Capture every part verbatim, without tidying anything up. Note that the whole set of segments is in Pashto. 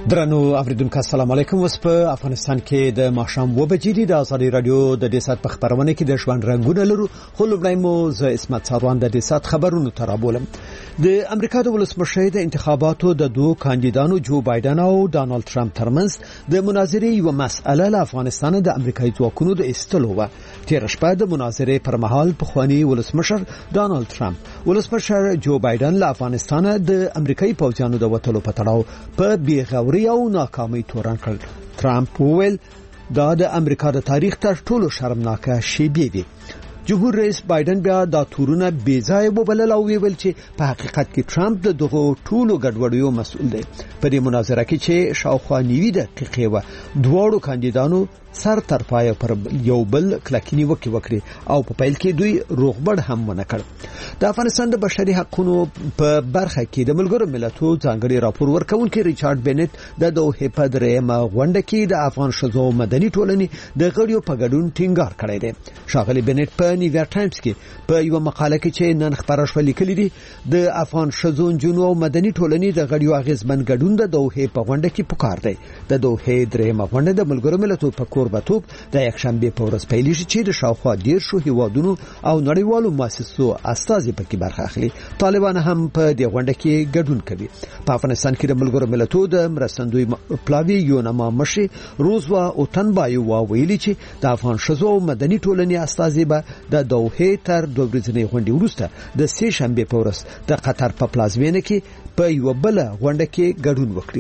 درنو اوریدونکو السلام علیکم. اوس په افغانستان کې د ماښام و بجې دي. د ازادي رادیو د دې سات په خبرونه کې د ژوند رنگونه لرو. خو لومړی مو ز اسمت ساروان د دې سات خبرونو ترابولم. د امریکا د ولسمشر د انتخاباتو د دوه کاندیدانو جو بایدن او ډانلډ ټرمپ ترمنځ د مناظرې یو مسأله له افغانستان د امریکایي ځواکونو د استلو و. تیر شپه د مناظرې پر مهال پخوانی ولسمشر ډانلډ ټرمپ ولسمشر جو بایدن له افغانستان د امریکایي پوځیانو د وټلو په تړاو په بیغوري او ناکامي تورن کړ. ټرمپ وویل دا د امریکا د تاریخ تر ټولو شرمناکه شیبې دي. جمهور رئیس بایدن بیا دا تورونه بې ځای وبلل او ویل چې په حقیقت کې ټرمپ د دغه ټولو ګډوډیو مسؤل دی. په دې مناظره کې چې شاوخوا نیوي دقیقې و دواړو کاندیدانو سر تر پایه پر یو بل کلکینی وکي وکړي او په پیل کې دوی روغبړ هم ونه کړ. د افغانستان د بشري حقوقو په برخه کې د ملګرو ملتونو ځانګړي راپور ورکونکي ریچارډ بنت د دوه په درېمه غونډه کې د افغان شذو مدني ټولنې د غړیو په ګډون ټینګار کړی دی. شاغلي بنت په نیویارک ټایمز کې په یو مقاله کې چې نن خبره شوه لیکلي دي د افغان شذو جنو او مدني ټولنې د غړیو اغیزمن ګډون د دوه په غونډه کې پکار دی. د دوه درېمه غونډه د ملګرو ملتونو په کوربتوب د یک شنبه په ورځ پیلېږي چې د شاوخوا ډیر شو هیوادونو او نړیوالو مؤسسو استازي پکې برخه اخلي. طالبان هم په دې غونډه کې ګډون کوي. په افغانستان کې د ملګرو ملتونو د مرستندوی پلاوی یونما مشي روزوا او تنبایو ویلي چې د افغان شذو مدني ټولنې استازي به د دوه تر دوه ورځې غونډې وروسته د سه شنبه په ورځ د قطر په پلازمینه کې په یو بل غونډه کې ګډون وکړي.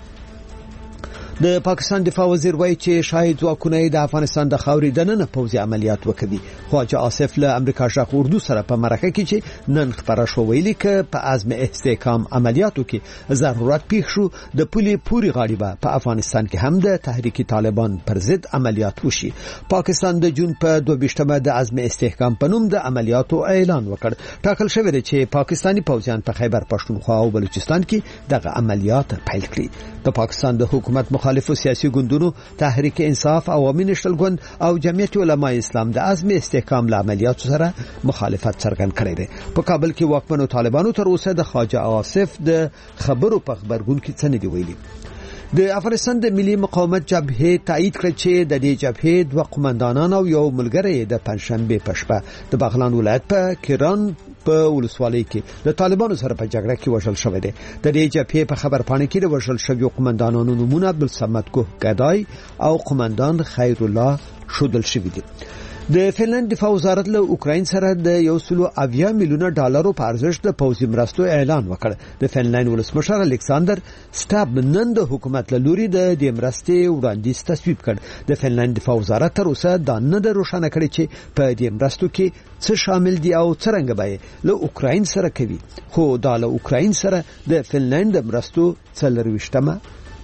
د پاکستان دفاع وزیر وایي چې شاهد ځواکونه د افغانستان د خاورې دننه پوځي عملیات وکړي. خواجه آصف له امریکا ژغ اردو سره په مرکه کې چې نن خبره شو ویلي ک په عزم استحکام عملیاتو کې ضرورت پیښ شو د پولي پوری غاړي په افغانستان کې هم د تحریک طالبان پر ضد عملیات وشي. پاکستان د جون په دوه ویشتمه د عزم استحکام په نوم د عملیاتو اعلان وکړ. ټاکل شوی دی چې پاکستانی پوځیان په خیبر پښتونخوا او بلوچستان کې دغه عملیات پیل کړي. د پاکستان د حکومت مخالفو سیاسي ګوندونو تحریک انصاف، عوامي نشل ګوند او جمعیت علماء اسلام د عزم استحکام له عملیاتو سره مخالفت څرګند کړی دی. په کابل کې واکمنو طالبانو تر اوسه د خواجه آصف د خبرو په خبرګون کې څه نه دی ویلي. د افغانستان د ملي مقاومت جبهه تایید کړ چې د دې جبهه دوه قومندانان او یو ملګری د پنځشنبه په شپه د بغلان ولایت په کیران په ولسوالۍ کې د طالبانو سره په جګړه کې وژل شوی دی. د دې جبهه په خبر پاڼه کې د وژل شویو قومندانانو نومونه عبدالصمد ګوه ګدای او قومندان خیر الله شودل شوی دي. د فنلند دفاع وزارت له اوکراین سره د یو سلو اویا میلیونه ډالرو په ارزښت د پوځي مرستو اعلان وکړ. د فنلند ولسمشر الکساندر سټاب نن د حکومت له لوري د دې مرستې وړاندیز تصویب کړ. د فنلند دفاع وزارت تر اوسه دا نه د روښانه کړی چې په دې مرستو کې څه شامل دي او څنګه به له اوکراین سره کوي. خو دا له اوکراین سره د فنلند مرستو څلرويشتمه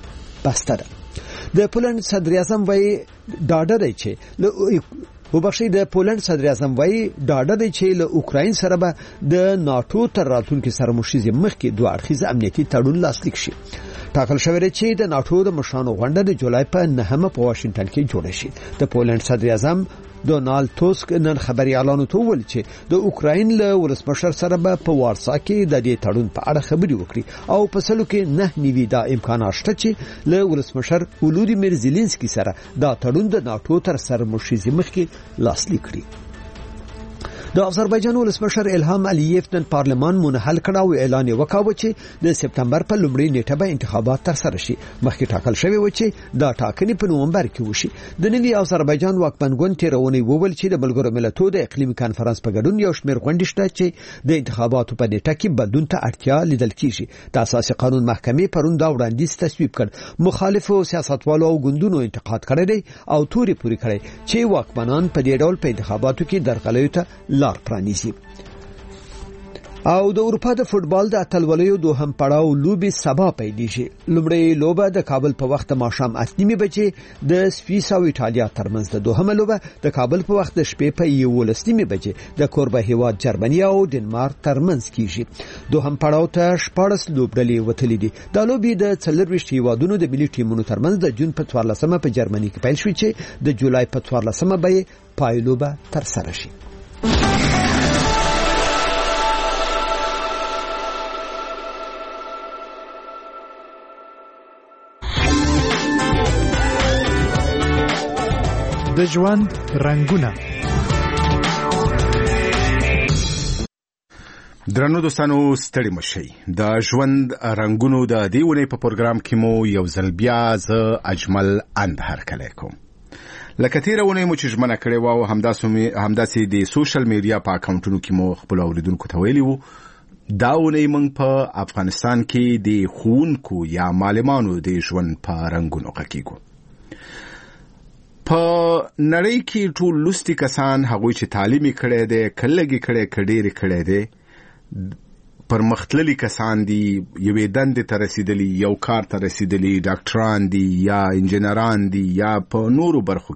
بسته ده. د پولند صدر اعظم وایي ډاډه دی چې له وبخښي د پولند صدر اعظم وایي ډاډه دی چې له اوکراین سره به د ناتو تر راتلونکي سره مشیزه مخکې دوه اړخیزه امنیتي تړون لاسلیک شي. ټاکل شوی دی چې د ناتو د مشرانو غونډه د جولای په نهمه په واشنگټن کې جوړه شي. د پولند صدر اعظم ډونالد توسک نن خبري اعلان وکړ چې د اوکراین له ولسمشر سره به په وارسا کې د دې تړون په اړه خبري وکړي او په سلو کې نه نیوي دا امکانات شته چې له ولسمشر ولودیمیر زيلنسکي سره دا تړون د ناتو تر سره مشیزه مخکې لاسلیک کړي. د آذربایجان ولسمشر الهام علییف نن پارلمان منحل کړ او اعلان وکاوه چې د سپتمبر په لومړۍ نیټه به انتخابات تر سره شي. مخکې ټاکل شوی و چې دا ټاکنې په نومبر کې وشي. د نوي آذربایجان واکمن ګوند تیرونی وویل چې د ملګرو ملتونو د اقلیمي کانفرنس په ګډون یو شمېر غونډې شته چې د انتخاباتو په نیټه کې بدلون ته اړتیا لیدل کیږي. د اساسي قانون محکمې پرون دا وړاندیز تصویب کړ. مخالفو سیاستوالو او ګوندونو انتقاد کړی دی او توري پوری کړی چې واکمنان په دې ډول په انتخاباتو کې درغلیو ته لار پرانیزي. او د اروپا د فوتبال د اتلولیو دوهم پړاو لوبي سبا پیلېږي. لومړی لوبه د کابل په وخت ماښام اتنیمه بجې د سویس او ایټالیا ترمنځ ده. دوهمه لوبه د کابل په وخت د شپې په یولسمه بجې د کوربه هیواد جرمني او ډنمارک ترمنځ کیږي. دوهم پړاو ته شپږ لوبډلې وتلې دي. د لوبي د څلرويشت هیوادونو د ملي ټیمونو ترمنځ د جون په څوارلسمه په جرمني کې پیل شوې چې د جولای په څوارلسمه به پایلوبه تر سره شي. د ژوند رنگونه. درنو دوستانو ستړي مشئ. د ژوند رنگونو د دې ونې په پروګرام کې مو یو ځل بیا زه اجمل اند هرکلی کوم. لکه تېره اونۍ مو چې ژمنه کړې وه او همداسې د سوشل میډیا په اکاونټونو کې مو خپلو اوریدونکو ته ویلي وو، دا اونۍ موږ په افغانستان کې د ښوونکو یا معلمانو د ژوند په رنګونو غږیږو. په نړۍ کې ټول لوستي کسان، هغوی چې تعلیم یې کړی دی، که لږ یې کړی که ډېر یې کړی دی، پرمختللي کسان دي، یوې دندې ته رسېدلي، یو کار ته رسېدلي، ډاکټران دي یا انجینران دي یا په نورو برخو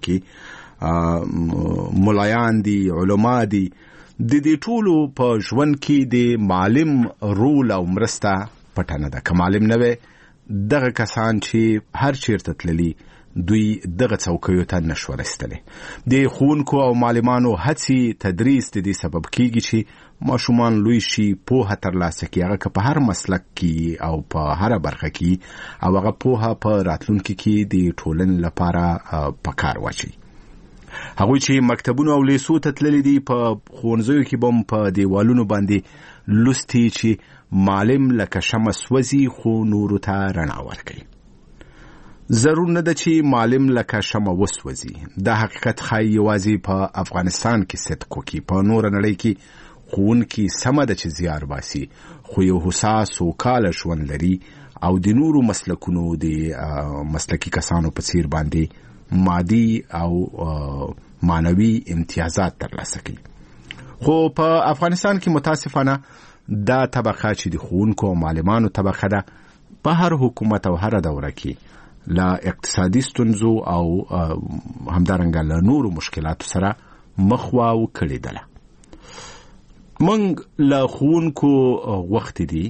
کې ملایان دي، علما دي. د دې ټولو په ژوند کې د معلم رول او مرسته پټه نه ده. که معلم نه وی، دغه کسان چې هر چیرته تللي دوی دغه څوکیو ته نشو رسېدلی. د ښوونکو او معلمانو هڅې تدریس د دې سبب کیږي چې ماشومان لوی شي، پوهه ترلاسه کړي، هغه که په هر مسلک کې او په هره برخه کې، او هغه پوهه په راتلونکي کې د ټولنې لپاره په کار واچوي. هغوی چې مکتبونو او لیسو ته تللي دي، په ښوونځیو کې به هم په دیوالونو باندې لوستي چې معلم لکه شمع سوځي خو نورو ته رڼا ورکوي. ضرور نه ده چې معلم لکه شمع وسوځي. دا حقیقت ښایي یوازې په افغانستان کې صدق وکړي. په نوره نړۍ کې ښوونکي سمه ده چې زیار باسي، خو یو هوسا سوکاله ژوند لري او د نورو مسلکونو د مسلکي کسانو په څیر باندې مادي او معنوي امتیازات ترلاسه کوي. خو په افغانستان کې متاسفانه دا طبقه چې د ښوونکو او معلمانو طبقه ده، په هر حکومت او هر دوره کې له اقتصادي ستونزو او همدارنګه له نورو مشکلاتو سره مخ واو کړې ده. موږ له ښوونکو غوښتي دي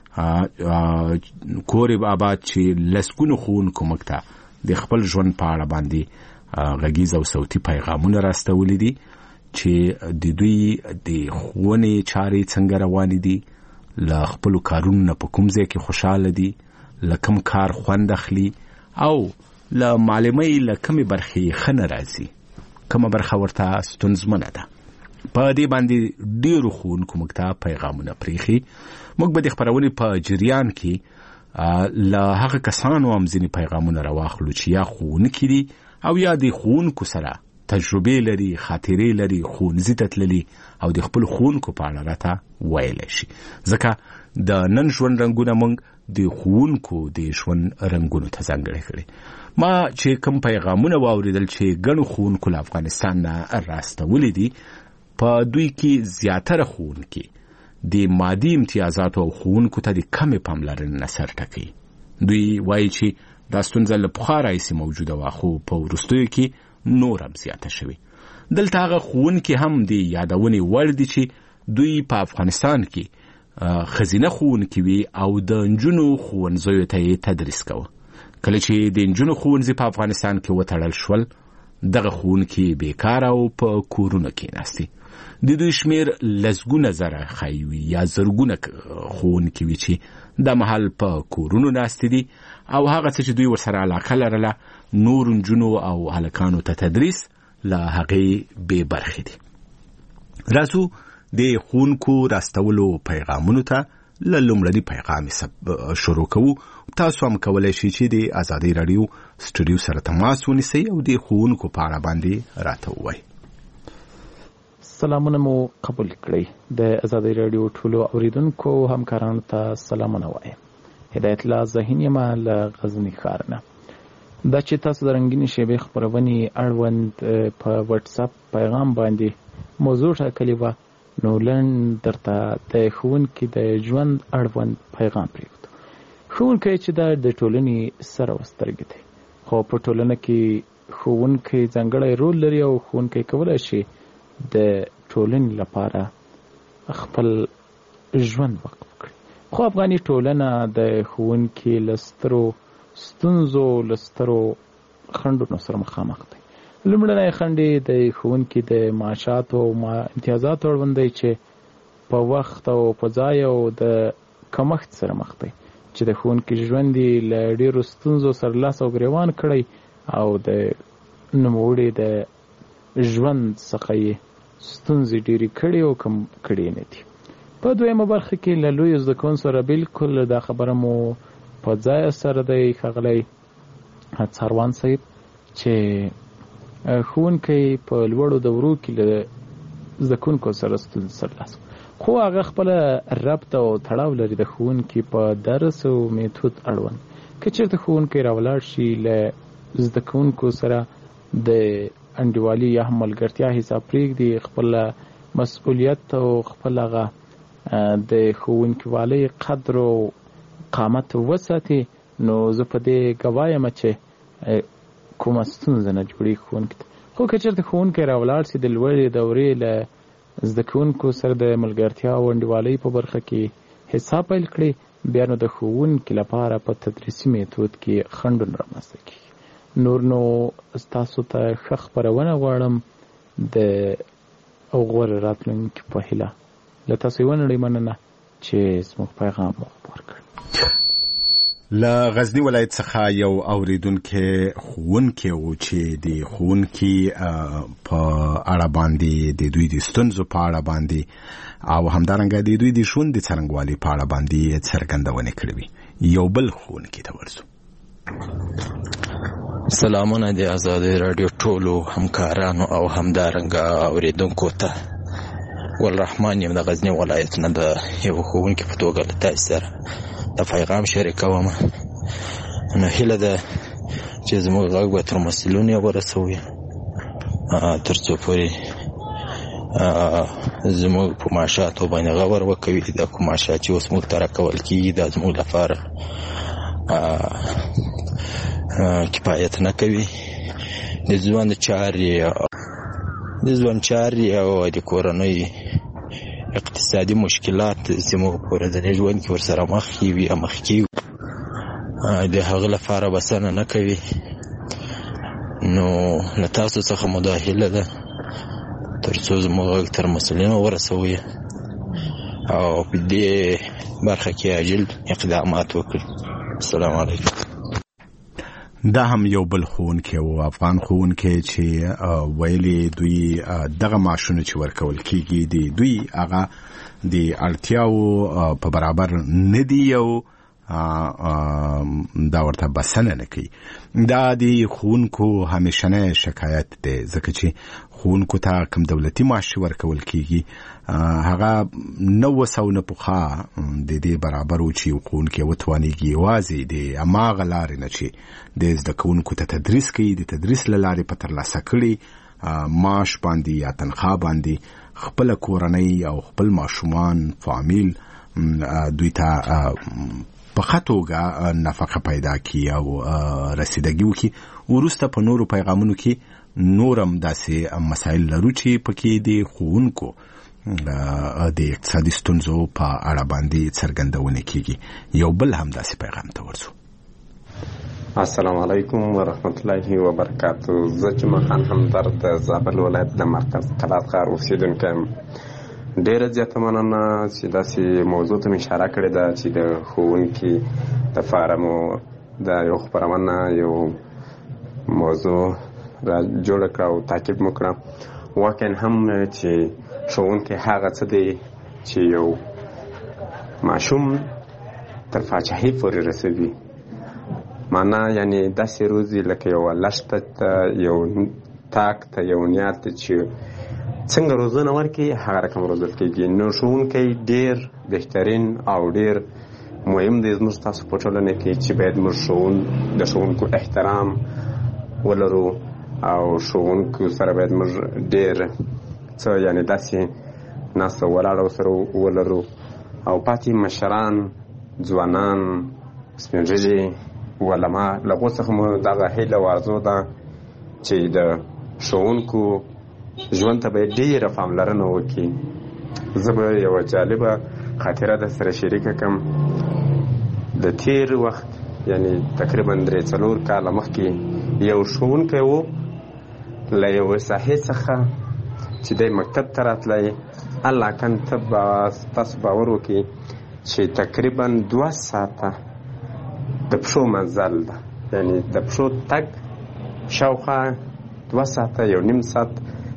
کور آباد چې لسګونو ښوونکو موږ ته د خپل ژوند په اړه باندې غږیز او صوتي پیغامونه راستولي دي چې د دوی د ښوونې چارې څنګه روانې دي، له خپلو کارونو نه په کوم ځای کې خوشحاله دي، له کوم کار خوند اخلي او له معلمۍ له کومې برخې ښه نه راځي، کومه برخه ورته ستونزمنه ده. په دې باندې ډېرو ښوونکو موږ ته پیغامونه پرېښي. موږ به د خپرونې په جریان کې له هغه کسانو هم ځینې پیغامونه راواخلو چې یا ښوونکي دي او یا د ښوونکو سره تجربې لري، خاطرې لري، ښوونځي ته تللي او د خپلو ښوونکو په اړه راته ویلی شي. ځکه د نن ژوند رنګونه موږ د ښوونکو د ژوند رنګونو ته ځانګړی کړي. ما چې کوم پیغامونه واورېدل چې ګڼو ښوونکو له افغانستان نه راستولي دي، په دوی کې زیاتره ښوونکي د مادي امتیازاتو او ښوونکو ته د کمې پاملرنې نه سر ټکوي. دوی وایي چې دا ستونزه له پخوا راهیسې موجوده وه، خو په وروستیو کې نور هم زیاته شوې. دلته هغه ښوونکي هم د یادونې وړ دي چې دوی په افغانستان کې ښځینه ښوونکي وي او د نجونو ښوونځیو ته یې تدریس کوه. کله چې د نجونو ښوونځي په افغانستان کې وتړل شول، دغه ښوونکي بیکاره او په کورونو کې ناستي. د دوی شمیر لسګونه زره ښایي وي یا زرګونه ښوونکي وي چې دا مهال په کورونو ناستي دي او هغه څه چې دوی ورسره علاقه لرله نور نجونو او هلکانو ته تدریس له هغې بې برخې دي. راځو د ښوونکو راستولو پیغامونو ته له لومړني پیغام شروع کوو. تاسو هم کولی شئ چې د ازادۍ راډیو سټوډیو سره تماس ونیسئ او د ښوونکو په اړه باندې راته ووایئ. سلامونه مو قبول کړئ. د ازادۍ راډیو ټولو اوریدونکو همکارانو ته سلامونه وایم. هدایت الله ذهین یم له غزني ښار نه. دا چې تاسو د رنګینې شیبې خپرونې اړوند په واتساپ پیغام باندې موضوع ټاکلې وه، نو لنډ درته د ښوونکي د ژوند اړوند پیغام پرېږدو. ښوونکی چې دا د ټولنې سر او سترګې دی، خو په ټولنه کې ښوونکی ځانګړی رول لري او ښوونکی کولی شي د ټولنې لپاره خپل ژوند وقف کړي. خو افغاني ټولنه د ښوونکي له سترو ستونزو له سترو خنډونو سره مخامخ دی. لومړنی خنډ یې د ښوونکي د معاشاتو او امتیازاتو اړوند دی چې په وخت او په ځای او د کمښت سره مخ دی، چې د ښوونکي ژوند یې له ډېرو ستونزو سره لاس او ګریوان کړی او د نوموړي د ژوند څخه یې ستونزې ډېرې کړې او کم کړې نه دي. په دویمه برخه کې له لویو زده کوونکو سره بالکل دا خبره مو په ځای سره دی ښاغلی څاروان صاحب چې ښوونکی په لوړو دورو کې له زده کوونکو سره ستونزې سرلاسه خو هغه خپله ربط او تړاو لري د ښوونکي په درس او میتود اړوند. که چېرته ښوونکی راولاړ شي له زده کوونکو سره د انډیوالي یا هم ملګرتیا حساب پرېږدي، خپله مسؤلیت او خپل هغه د ښوونکیوالۍ قدر او قامت وساتي، نو زه په دې ګواه یم چې کومه ستونزه نه جوړېږي ښوونکي ته. خو که چېرته ښوونکی راولاړ شي د لوړې دورې له زده کوونکو سره د ملګرتیا او انډیوالۍ په برخه کې حساب پیل کړي، بیا نو د ښوونکي لپاره په تدریسي میتود کې خنډونه رامنځته کېږي. نور نو ستاسو ته ښه خپرونه غواړم د غوره راتلونکي په هیله. له تاسو یوه نړۍ مننه چې زموږ پیغام مو خپور کړ. له غزني ولایت څخه یو اوریدونکی ښوونکی و چې د ښوونکي په اړه باندې د دوی د ستونزو په اړه باندې او همدارنګه د دوی د ژوند د څرنګوالي په اړه باندې څرګندونې کړې وي. یو بل ښوونکي ته ورسو. سلامونه د آزادۍ راډیو ټولو همکارانو او همدارنګه اوریدونکو ته. ګلرحمان یم د غزني ولایت نه، د یو ښوونکي په توګه له تاسو سره د پیغام شریکوم. نو هیله ده چې زموږ غږ به تر مسؤلینو یې ورسوي تر څو پورې زموږ په معاشاتو باندې غور وکوي. دا کوم معاشات چې اوس موږ ته راکول کېږي دا زموږ لپاره کفایت نه کوي. د ژوند چارې د ژوند چارې او د کورنۍ اقتصادي مشکلات زموږ په ورځني ژوند کې ورسره مخ وي او مخ کېږي، د هغه لپاره بسنه نه کوي. نو له تاسو څخه مو دا هیله ده تر څو زموږ غږ تر مسؤلینو ورسوي او په دې برخه کې عاجل اقدامات وکړي. السلام علیکم. دا هم یو بل ښوونکی و، افغان ښوونکی چې ویلي دوی دغه معاشونه چې ورکول کېږي د دوی هغه د اړتیاو په برابر نه دي او دا ورته بسنه نه کوي. دا د ښوونکو همیشنی شکایت دی، ځکه چې ښوونکو ته کوم دولتي معاش ورکول کېږي هغه نو سو نه پخوا د دې برابر و چې ښوونکی وتوانېږي یوازې د هماغه لارې نه چې د زده کوونکو ته تدریس کوي د تدریس له لارې په ترلاسه کړي معاش باندې یا تنخوا باندې خپله کورنۍ او خپل ماشومان فامیل دوی ته په ښه توګه نفقه پیدا کړي او رسیدګي وکړي. وروسته په نورو پیغامونو کې نورم داسې مسایل لرو چې پکې د ښوونکو د اقتصادي ستونزو په اړه باندې څرګندونې کېږي. یو بل هم داسې پیغام ته ورسو. السلام علیکم ورحمت الله وبرکاتو. زه جمعه خان همدرد د زابل ولایت د مرکز قلات ښار اوسېدونکی یم. ډېره زیاته مننه چې داسې موضوع ته مې اشاره کړې ده چې د ښوونکي دپاره مو دا یو خپرونه یو موضوع را جوړه کړه او تعقیب مو کړه. واقعا هم چې ښوونکی هغه څه دی چې یو ماشوم تر پاچاهۍ پورې رسوي. معنا یعنی داسې روزي لکه یو لښته ته یو تاک ته یو نیال ته چې څنګه روزنه ورکړي هغه رقم روزل کېږي. نو ښوونکی ډېر بهترین او ډېر مهم دی زموږ ستاسو په ټولنه کې چې باید موږ ښوون د ښوونکو احترام ولرو او ښوونکو سره باید موږ ډېر څه یعنې داسې ناسته ولاړه ورسره ولرو او پاتې مشران ځوانان سپین ږیري علما له هغو څخه مو دغه هیله او آرزو ده چې د ښوونکو ژوند ته باید ډېره پاملرنه وکړي. زه به یوه جالبه خاطره در سره شریکه کړم. د تیر وخت یعنی تقریبا درې څلور کاله مخکې یو ښوونکی و له یوې ساحې څخه چې دی مکتب ته راتلی. الله کن ته به تاسو باور وکړي چې تقریبا دوه ساعته د پښو مزل ده، یعنی د پښو تګ شاوخوا دوه ساعته یو نیم ساعت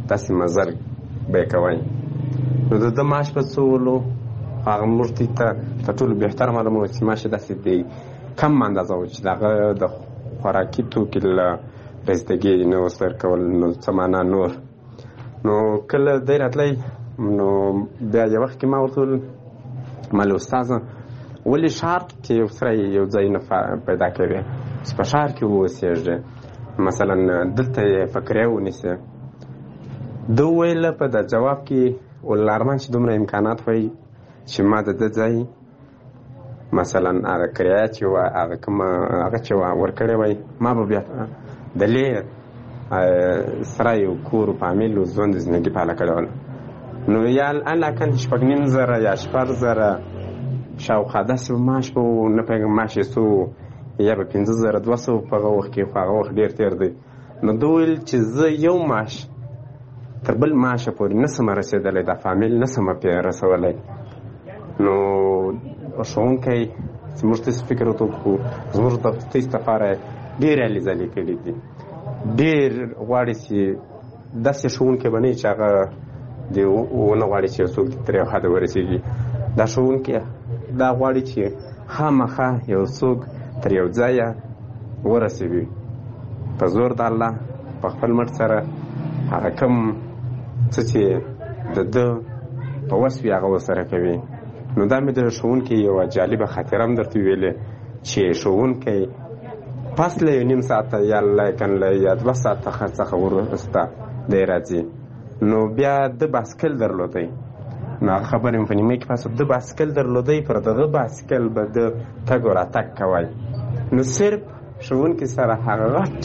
داسې مزل به یې کوئ. نو د ده معاش په څه ولو هغه موږ ته تر ټولو بهتر معلومه وه چې معاش یې داسې دی کم اندازه و چې د هغه د خوراکي توکي له رسیدګي نه اوس ورکول نو څه معنا نور. نو کله دی راتلی نو بیا یو وخت کې ما ورته وویل ما له استاذه ولې ښار کې یو سره یو ځای نه پیدا کوې چې په ښار کې واوسېږې مثلا دلته یې فقریه ونیسې. ده وویل په د جواب کې ولارمان چې دومره امکانات وایي چې ما د ده ځای مثلا هغه کرایه چې وه هغه کومه هغه چې وه ورکړې وای ما به بیا د لې سره یو کور فامیل و ژوند زندګي پاله کړې وله. نو یا علاقن شپږ نیم زره یا شپږ زره شاوخوا داسې به معاش به نه پوهېږم معاش یې څو یا به پنځه زره دوه سوه په هغه وخت کې خو هغه وخت ډېر تېر دی. نو ده ویل چې زه یو معاش تر بل معاشه پورې نه سم رسېدلی دا فامیل نه سم پرې رسولی. نو ښوونکی چې موږ تاسې فکر ورته وکړو زموږ د تاسې لپاره ډېرې علیزه لیکلي دي. ډېر غواړي چې داسې ښوونکی به نه وي چې هغه د ونه غواړي چې یو څوک تر یو حده ورسېږي. دا ښوونکی دا غواړي چې خامخا یو څوک تر یو ځایه ورسوي په زور د الله په خپل مټ سره هغه کوم څه چې د ده په وس وي هغه ورسره کوي. نو دا مې د ښوونکي یوه جالبه خاطره هم درته ویلې چې ښوونکی پس له یو نیم ساعته یا لیکن له یا دوه ساعته څخه وروسته دی راځي. نو بیا د باسکل درلودی. نو هغه خبرې مې په نیمه کې پاسه د باسکل درلودی پر دغه باسکل به د تګ و راتګ کوی. نو صرف ښوونکي سره هغه غټ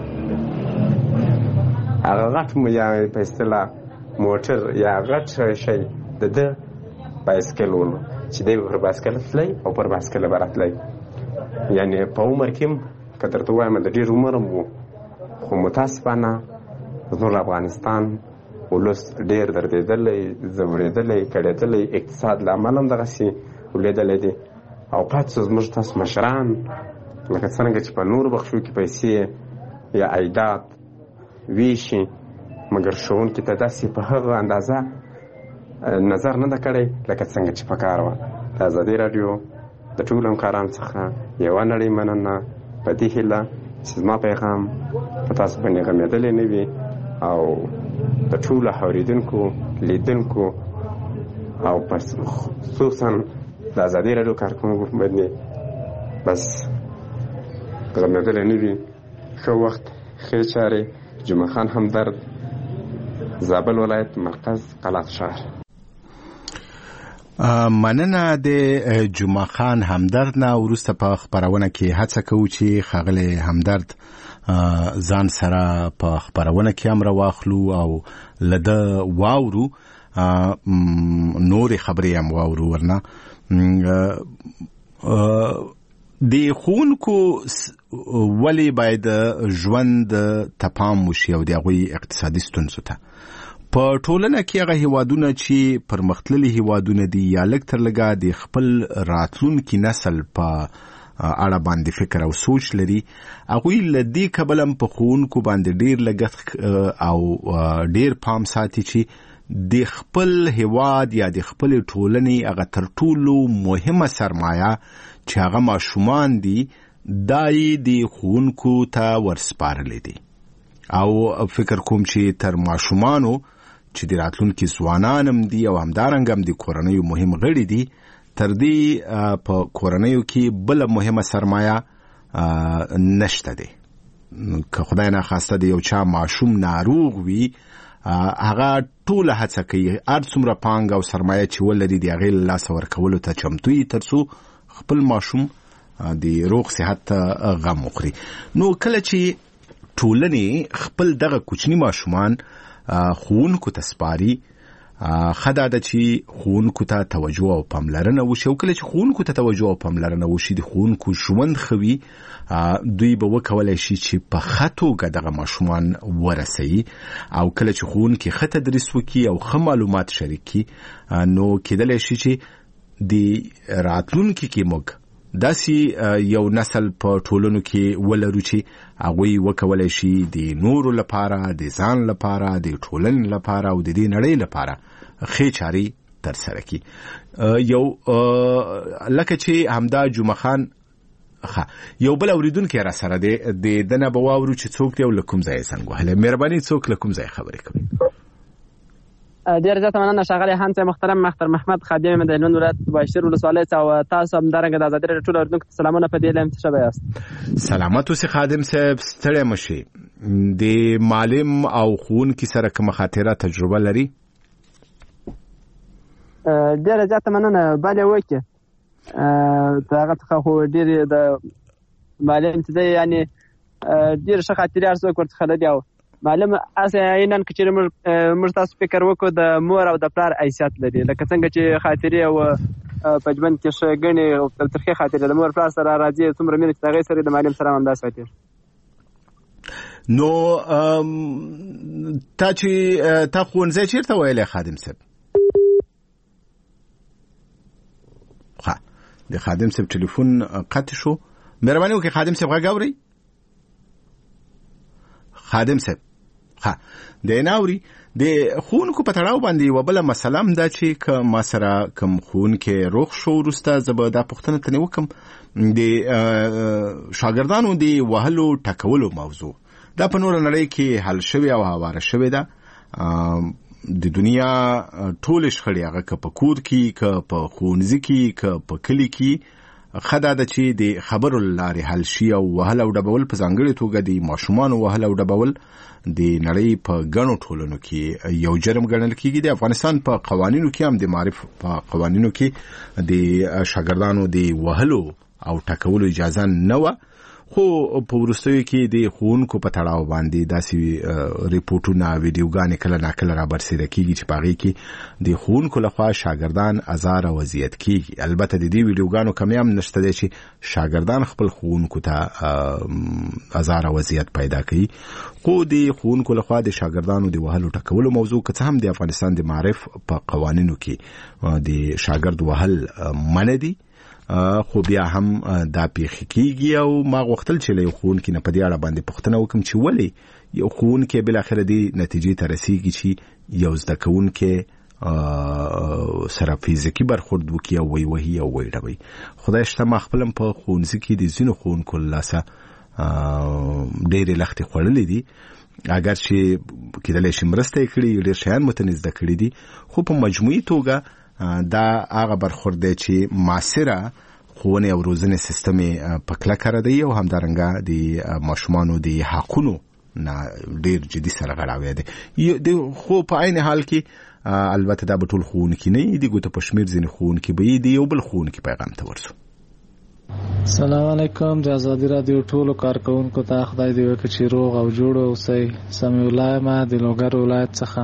هغه غټ یا په اصطلاح موټر یا غټ شی د ده بایسکل ولو چې دی به پر بایسکل تللی او پر بایسکل به راتلی. یعنې په عمر کې هم که درته ووایم د ډېر عمر هم و خو متاسفانه زموږ افغانستان ولس ډېر دردېدلی ځورېدلی کړېدلی اقتصاد له امله هم دغسې ولېدلی دی. او پاتې شو زموږ تاسو مشران لکه څرنګه چې په نورو بخشو کې پیسې یا عایدات ویشي مګر ښوونکي ته داسې په هغه اندازه نظر نه ده کړی لکه څنګه چې پکار وه. د ازادي راډیو د ټولو همکارانو څخه یوه نړۍ مننه په دې هیله چې زما پیغام په تاسو باندې غمېدلی نه وي او د ټولو اورېدونکو لیدونکو او خصوصا د ازادي راډیو کارکوونکو باندې بس غمېدلی نه وي. ښه وخت ښې چارې. جمعه خان همدرد، زابل ولایت مرکز قلات شهر. مننه د جمعه خان همدرد نه. وروسته په خبرونه کې هڅه کوو چې ښاغلی همدرد ځان سره په خبرونه کې هم راواخلو او له ده واورو نورې خبرې هم واورو. ورنه د ښوونکو ولې باید ژوند ته پام وشي او د هغوی اقتصادي ستونزو ته په ټولنه کې هغه هیوادونه چې پرمختللي هیوادونه دي یا لږ تر لږه د خپل راتلونکي نسل په اړه باندې فکر او سوچ لري هغوی له دې کبله هم په ښوونکو باندې ډېر لګښت او ډېر پام ساتي چې د خپل هیواد یا د خپل ټولنې هغه تر ټولو مهمه سرمایه چې هغه ماشومان دي دا یې د ښوونکو ته ورسپارلی دي. او فکر کوم چې تر ماشومانو چې د راتلونکي ځوانان هم دي او همدارنګه هم د کورنیو مهم غړي دي تر دې په کورنیو کې بله مهمه سرمایه نشته دی. که خدای ناخواسته د یو چا ماشوم ناروغ وي هغه ټوله هڅه کوي هر څومره پانګه او سرمایه چې ولري د هغې له لاسه ورکولو ته چمتو وي تر څو خپل ماشوم د روغ صحت ته غم وخوري. نو کله چې ټولنې خپل دغه کوچني ماشومان ښوونکو ته سپاري ښه دا ده چې ښوونکو ته توجه او پاملرنه وشي او کله چې ښوونکو ته توجه او پاملرنه وشي د ښوونکو ژوند ښه وي دوی به وکولی شي چې په ښه توګه دغه ماشومان ورسوي او کله چې ښوونکي ښه تدریس وکړي او ښه معلومات شریک کړي نو کېدلی شي چې د راتلونکي کې موږ داسې یو نسل په ټولنو کې ولرو چې هغوی وکولای شي د نورو لپاره، د ځان لپاره، د ټولنې لپاره او د دې نړۍ لپاره ښې چارې ترسره کړي. یو لکه چې همدا جمعه خان ښه یو بل اوریدونکی را سره دی، د ده نه به واورو چې څوک دی او له کوم ځایه زنګ وهلی. مهرباني څوک له کوم ځایه خبرې کوي؟ ډېر زیاته مننه ښاغلی هانس محترم مختر محمد خادم د هلمند ولایت باشیر ولسوالۍ څخه او تاسو همدارنګه د ازادي راډیو ټولو اورېدونکو ته سلامونه په دې لیم څه شوی یاست؟ سلامت اوسې خادم صاحب، ستړی مه شئ. د معلم او ښوونکي سره کومه خاطره تجربه لري؟ ډېره زیاته مننه. بله وکړي د هغه څخه خو ډېرې د معلم چې دی یعنې ډېر ښه خاطرې هر څوک ورڅخه لري او معلم هسې عیناً که چېرې موږ موږ تاسو فکر وکړو د مور او د پلار حیثیت لري، لکه څنګه چې خاطرې او په ژوند کې ښه ګڼې او ترخې خاطرې د مور پلار سره راځي، څومره مینه چې د هغې سره د معلم سره هم همداسې خاطرې. نو تا چې تا ښوونځی چېرته ویلی خادم صاحب؟ ښه د خادم صاحب ټلیفون قطع شو. مهرباني وکړئ خادم صاحب غږ اورئ؟ خادم صاحب ښه دی نه اوري. د ښوونکو په تړاو باندې یوه بله مسله هم ده چې که ما سره کوم ښوونکی روغ شو وروسته زه به دا پوښتنه ترې وکړم د شاګردانو د وهلو ټکولو موضوع. دا په نوره نړۍ کې حل شوې او هواره شوې ده. د دنیا ټولې شخړې هغه که په کور کې، که په ښوونځي کې، که په کلي کې، ښه دا ده چې د خبرو له لارې حل شي او وهل او ډبول په ځانګړې توګه د ماشومانو وهل او ډبول د نړۍ په ګڼو ټولنو کې یو جرم ګڼل کېږي. د افغانستان په قوانینو کې هم د معرف په قوانینو کې د شاګردانو د وهلو او ټکولو اجازه نه وه، خو په وروستیو کې د ښوونکو په تړاو باندې داسې ریپورټونه ویډیوګانې کله ناکله رابرسېره کېږي چې په هغې کې د ښوونکو لخوا شاګردان ازار او اذیت کېږي. البته د دې ویډیوګانو کمی هم نشته دی چې شاګردان خپل ښوونکو ته ازار او اذیت پیدا کوي، خو د ښوونکو لخوا د شاګردانو د وهلو ټکولو موضوع که څه هم د افغانستان د معرف په قوانینو کې د شاګرد وهل منع دي، خو بیا هم دا پیښې کېږي. او ما غوښتل چې له یو ښوونکي نه په دې اړه باندې پوښتنه وکړم چې ولې یو ښوونکی بالاخره دې نتیجې ته رسېږي چې یو زده کوونکی سره فزیکي برخورد وکړي او وی وهي او وی ډبوي. خدای شته ما خپل هم په ښوونځي کې د ځینو ښوونکو له لاسه ډېرې لښتې خوړلې دي، اگر چې کېدلی شي مرسته یې کړي، ډېر شیان مو ته زده کړي دي، خو په مجموعي توګه دا هغه برخورد دی چې معاصره ښوونې او روزنې سیستم یې په کلکه ردوي او همدارنګه د ماشومانو د حقونو نه ډېر جدي سره غړاوی دی. خو په عین حال کې البته دا به ټول ښوونکي نه وي، د ګوته په شمېر ځینې ښوونکي به یي. د یو بل ښوونکي پیغام ته ورسو. السلام علیکم. د ازادي راډیو ټولو کارکوونکو ته خدای دې وکړي چې روغ او جوړ اوسئ. سمیع الله یم د لوګر ولایت څخه.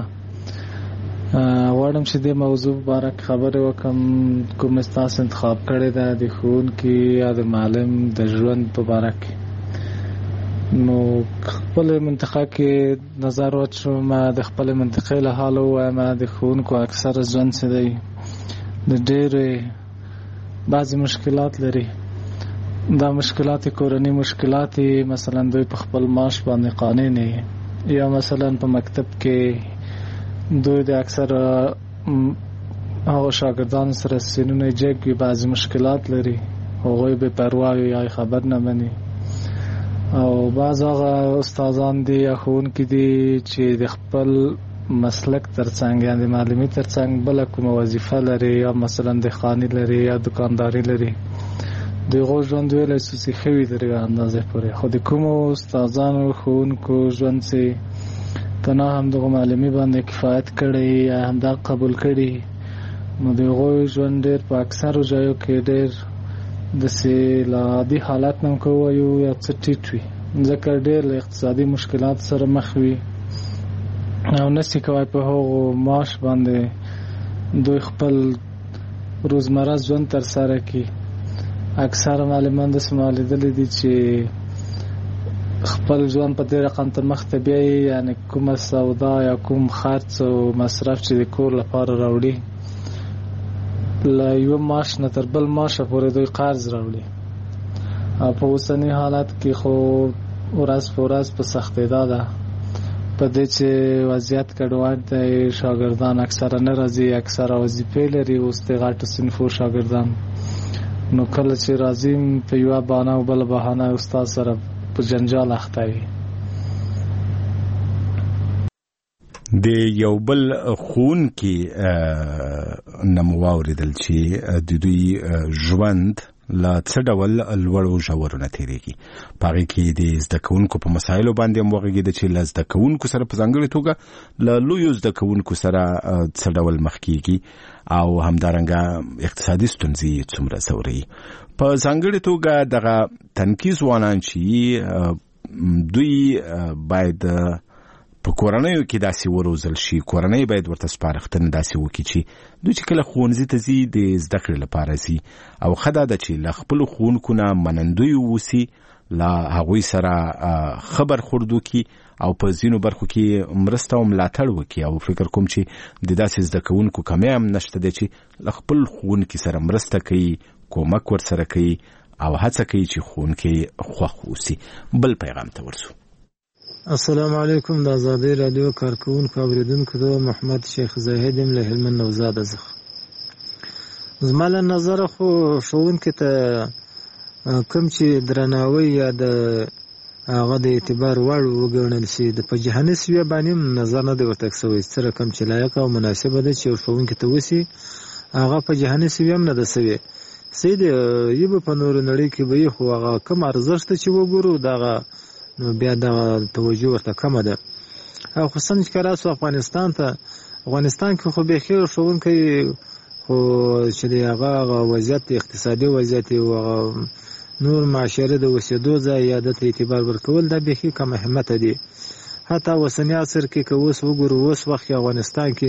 غواړم چې د موضوع باره کې خبرې وکړم کوم ستاسو انتخاب کړی ده د ښوونکي یا د معلم د ژوند په باره کې. نو خپل منطقه کې نظر واچوم، د خپل منطقې له حاله ووایم د ښوونکو اکثره ژوند چې دی د ډېرې بعضې مشکلات لري. دا مشکلات کورني مشکلات، مثلا دوی په خپل معاش باندې قانع نه وي، یا مثلا په مکتب کې دوی د اکثر هغه شاګردانو سره سینونه جګ وي، بعضې مشکلات لري، هغوی بې پروا وي یا خبر نه مني. او بعض هغه استادان دي یا ښوونکي دي چې د خپل مسلک ترڅنګ یا د معلمي ترڅنګ بله کومه وظیفه لري، یا مثلا دهقاني لري یا دکانداري لري. د هغو ژوند ویلی څه ښه وي تر یوې اندازې پورې، خو د کومو استادانو ښوونکو ژوند چې تنها هم دغه معلمي باندې کفایت کړی یا همدا قبول کړي، نو د هغوی ژوند ډېر په اکثرو ځایو کې ډېر داسې له عادي حالت نه هم که ووایو یا څه ټیټ وي، ځکه ډېر له اقتصادي مشکلات سره مخ وي او نسي کولی په هغو معاش باندې دوی خپل روزمره ژوند ترسره کړي. اکثره معلمان داسې ما لیدلي دي چې خپل ژوند په دې رقم تر مخ ته بیایي، یعنې کومه سودا یا کوم خرڅ او مصرف چې د کور لپاره راوړي له یوه معاش نه تر بل معاشه پورې دوی قرض راوړي. په اوسني حالت کې خو ورځ په ورځ په سختېدا ده په دې چې وضعیت کډوال دی شاګردان اکثره نه راځي اکثره وظیفې لري اوس د غټو صنفو شاګردان نو کله چې راځي په یوه بهانه او بله بهانه استاد سره په جنجال اخته وي. د یو بل ښوونکي نه مو واورېدل چې د دوی ژوند له څه ډول لوړو ژورو نه تېرېږي. په هغې کې د زده کوونکو په مسایلو باندې هم وغږېده چې له زده کوونکو سره په ځانګړې توګه له لویو زده کوونکو سره څه ډول مخ کېږي او همدارنګه اقتصادي ستونزې څومره ځوروي. په ځانګړې توګه دغه تنکي ځوانان چې دوی باید په کورنیو کې داسې وروزل شي، کورنۍ باید ورته سپارښتنه داسې وکړي چې دوی چې کله ښوونځي ته ځي د زده کړې لپاره ځي او ښه دا ده چې له خپلو ښوونکو نه منندوی اوسي، له هغوی سره ښه برخورد وکړي او په ځینو برخو کې مرسته او ملاتړ وکړي. او فکر کوم چې د داسې زده کوونکو کمی هم نشته دی چې له خپل ښوونکي سره مرسته کوي، کومک ورسره کوي او هڅه کوي چې ښوونکی خوښ اوسي. بل پیغام ته ورسو. السلام علیکم. د آزادۍ رادیو کارکوونکو اوریدونکو ته محمد شیخ زاهد یم له هلمند نوزاد څخه. زما له نظره خو ښوونکي ته کوم چې درناوی یا د هغه د اعتبار وړ وګڼل شي د په جهاني سویه باندې نظر نه دی ورته شوی څه رقم چې لایق او مناسبه ده چې ښوونکي ته وسی هغه په جهاني سویه هم نه ده سوی سید یو په نور نړۍ کې به خو هغه کم ارزښت چې وګورو دغه نو بیا د توجه ورته کمه ده. او خصوصا چې راسو افغانستان ته افغانستان کې خو به خیر ښوونکی خو چې هغه وضعیت اقتصادي وضعیت او نور معاشره د وسیدو ځای یا د اعتبار ورکول د به کم اهمیت دي. حتی وسنی عصر کې که اوس وګورو اوس وخت افغانستان کې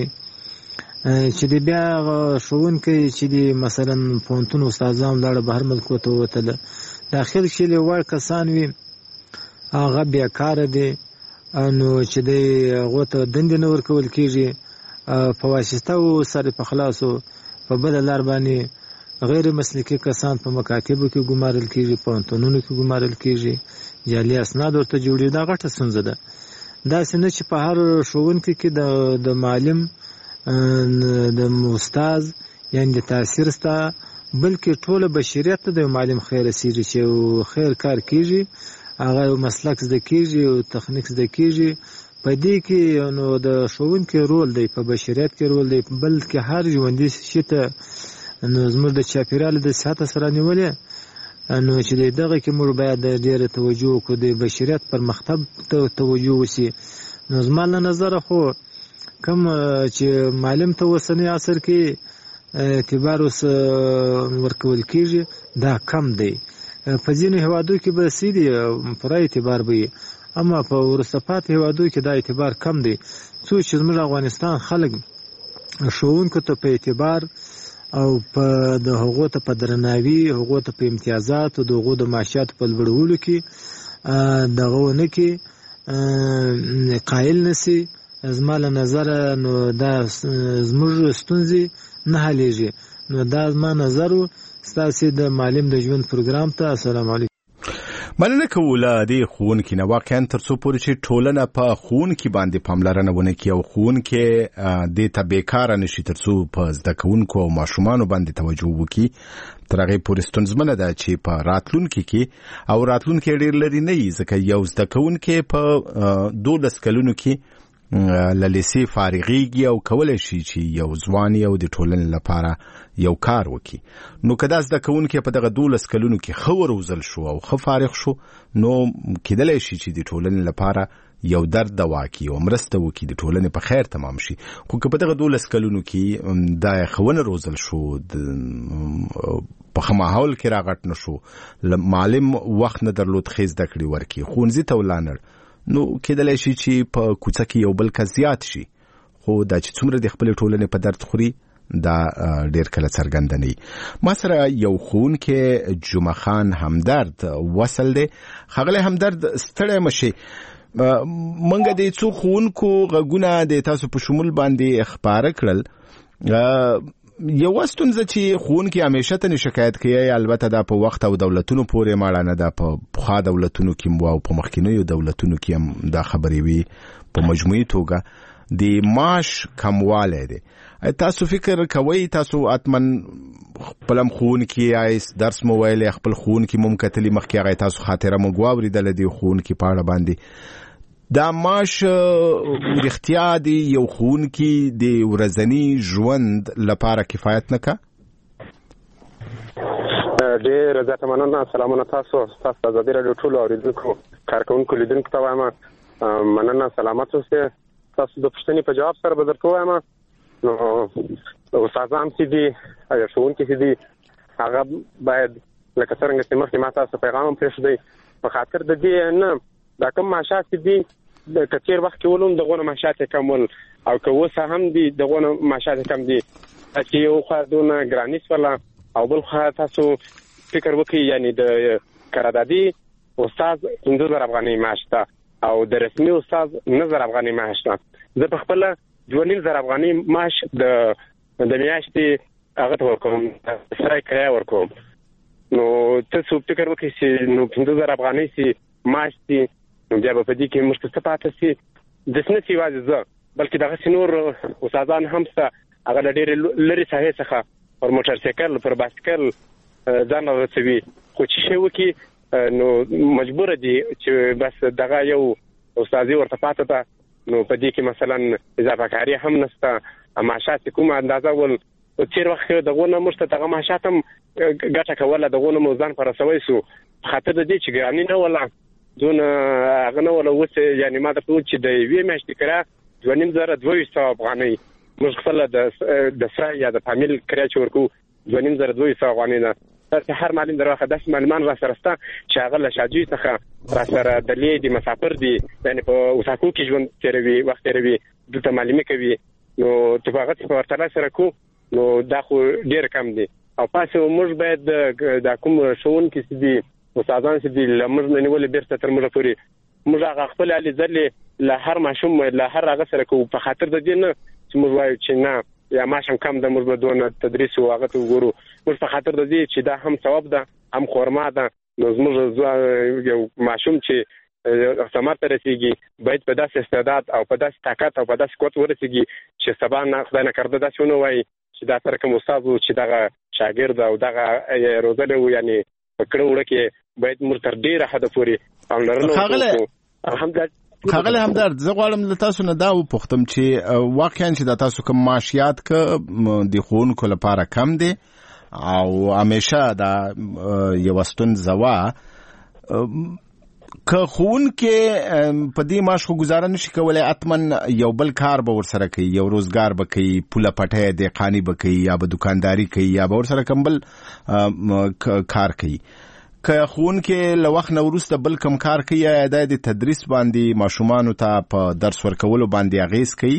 چې د بیا ښوونکی چې د مثلا پوهنتون استادان لاړه بهر ملکو ته وتل داخل شي له وړ کسان وي هغه بیکاره دي نو چې د هغو ته دندې نه ورکول کېږي په واسطه او سره په خلاصو په بله لار باندې غیر مسلکي کسان په مکاتبو کې ګمارل کېږي، پوهنتونونو کې ګمارل کېږي، جعلي اسناد ورته جوړېږي. دا غټه ستونزه ده. داسې نه چې په هر ښوونکي کې د د معلم د استاد یعنې د تاثیر ستا بلکې ټوله بشریت ته د معلم خیر رسېږي چې خیر کار کېږي هغه مسلک زده کېږي او تخنیک زده کېږي. په دې کې نو د ښوونکي رول دی په بشریت کې رول دی بلکې هر ژوندي شي ته نو زموږ د چاپېریال د صحت سره نیولې نو چې دغه کې موږ باید ډېره توجه وکړو د بشریت پرمختګ ته توجه وشي. نو زما له نظره خو کوم چې معلم ته اوسنی عصر کې اعتبار اوس ورکول کېږي دا کم دی. په ځینو هېوادو کې به سیدي پوره اعتبار به وي اما په وروسته پاتې هېوادو کې دا اعتبار کم دی. څو چې زموږ افغانستان خلک ښوونکو ته په اعتبار او په د هغو ته په درناوي هغو ته په امتیازاتو د هغو د معاشاتو په لوړولو کې دغه ونه کې قایل نسی زما له نظره نو دا زموږ ستونزې نه حلیږي. نو دا زما نظر و ستاسې د معلم د ژوند پروګرام ته. السلام علیکم. مننه کوو له دې ښوونکي نه واقعا تر څو پورې چې ټولنه په ښوونکي باندې پاملرنه ونه کړي او ښوونکي دې ته بیکاره نشي تر څو په زده کوونکو او ماشومانو باندې توجه وکړي تر هغې پورې ستونزمنه ده چې په راتلونکي کې او راتلونکي ډېر لرې نه وي ځکه یو زده کوونکی په دولس کلونو کې له لیسې فارغېږي او کولی شي چې یو ځوان او د ټولنې لپاره یو کار وکړي. نو که دا زده کوونکی په دغه دولس کلونو کې ښه وروزل شو او ښه فارغ شو نو کېدلی شي چې د ټولنې لپاره یو درد دوا کړي او مرسته وکړي د ټولنې په خیر تمام شي. خو که په دغه دولس کلونو کې دا ښه ونه روزل شو په ښه ماحول کې راغټ نه شو معلم وخت نه درلود ښې زده کړې ورکړي ښوونځي ته ولاړ نو کېدلی شي چې په کوڅه کې یو بل کس زیات شي. خو دا چې څومره د خپلې ټولنې په درد خوري دا ډېر کله څرګنده نه وي. ما سره یو ښوونکی جمعه خان همدرد وصل دی. ښاغلی همدرد ستړی مه شئ. موږ د څو ښوونکو غږونه د تاسو په شمول باندې خپاره کړل یو ستونزه چې ښوونکي همیشه ته شکایت کوي، البته دا په وخت او دولتونو پورې ماړه نه ده، په پخوا دولتونو کې مو او په مخکینیو دولتونو کې هم دا خبرې وي په مجموعي توګه د معاش کموالی دی. تاسو فکر کوئ تاسو اتمن خپلم ښوونکي یاست، درس مو ویلی، خپل ښوونکي مو کتلي، مخکې هغه تاسو خاطره مو واورېدله د ښوونکي په اړه باندې، دا معاش رښتیا دی یو ښوونکي د ورځني ژوند لپاره کفایت نه کا؟ ډېر زیاته مننه. سلامونه تاسو تاسو د ازادي راډیو ټولو اورېدونکو کارکوونکو لیدونکو ته وایم مننه، سلامت اوسئ. تاسو د پوښتنې په جواب سره به درته ووایم نو استادان چې دي یا ښوونکي چې دي هغه باید لکه څرنګه چې مخکې ما تاسو پیغام هم پرېښودی په خاطر د دې نه دا کوم معاشات چې دي که تېر وخت کې ولوم دغونه معاشات یې کم ول او که اوس هم دي دغونه معاشات یې کم دي چې یو خوا دونه ګراني شوله او بل خوا تاسو فکر وکړئ یعنی د قراردادي استاد پنځه زره افغانۍ معاش ته او د رسمي استاد نه زره افغانۍ معاش ته. زه په خپله دوه نیم زره افغانۍ معاش د د میاشتې هغه ته ورکوم، سرای کرایه ورکوم. نو تاسو فکر وکړئ چې نو پنځه زره افغانۍ چې معاش دي نو بیا به په دې کې موږ ته څه پاته شي؟ داسې نه چې یوازې زه بلکې دغسې نور استادان هم شته هغه له ډېرې لرې ساحې څخه پر موټر سایکل پر بایسکل ځان رارسوي، خو چې شی وکړي نو مجبوره دي چې بس دغه یو استادي ورته پاته ده. نو په دې کې مثلا اضافه کاري هم نشته، معاشات کومه اندازه ول تېر وخت کې دغونه موږ ته دغه معاشات هم ګټه کوله، دغونه مو ځان په رسوی سو په خاطر د دې چې ګراني نه وله دونه هغه نه وله. اوس یعنې ما درته وویل چې د یوې میاشتې کرایه دوه نیم زره دوه ویشت سوه افغانۍ موږ خپله د سرای یا د فامیل کرایه چې ورکوو دوه نیم زره دوه ویشت سوه افغانۍ ده. چې هر معلم در واخه داسې معلمان را سره شته چې هغه له شاجوی څخه را سره دلې دي مسافر دي، یعنې په اوساکو کې ژوند تېروي وخت تېروي دلته معلمي کوي. نو چې په هغه څه په ورتله سره کوو نو دا خو ډېر کم دي. او پاسې موږ باید دا کوم ښوونکي چې دي استادان چې دي له موږ نه نیولې بېرته تر موږه پورې موږ هغه خپلې هلې ځلې له هر ماشوم له هر هغه سره کوو په خاطر د دې نه چې موږ وایو چې نه یا معاش هم کم ده موږ به دونه تدریس و هغه ته وګورو. موږ په خاطر د دې چې دا هم ثواب ده هم خورما ده. نو زموږ یو ماشوم چې ثمر ته رسېږي باید په داسې استعداد او په داسې طاقت او په داسې قوت ورسېږي چې سبا نه خدای نکرده داسې ونه وایي چې دا سره کوم استاد و چې دغه شاګرد او دغه روزلی و، یعنې په کړه وړه کې باید موږ تر ډېره حده پورې پاملرنه وکړو. الحمدلله ښاغلی همدرد، زه غواړم له تاسو نه دا وپوښتم چې واقعا چې دا تاسو کوم معاشیات که د ښوونکو لپاره کم دی او همیشه دا یوه ستونزه وه، که ښوونکي په دې معاش خو ګزاره نشي کولی، حتما یو بل کار به ورسره کوي، یو روزګار به کوي، پوله پټۍ دهقاني به کوي یا به دکانداري کوي یا به ورسره کوم بل کار کوي. که ښوونکي له وخت نه وروسته بل کوم کار کوي یا د تدریس باندې ماشومانو ته په درس ورکولو باندې اغېز کوي؟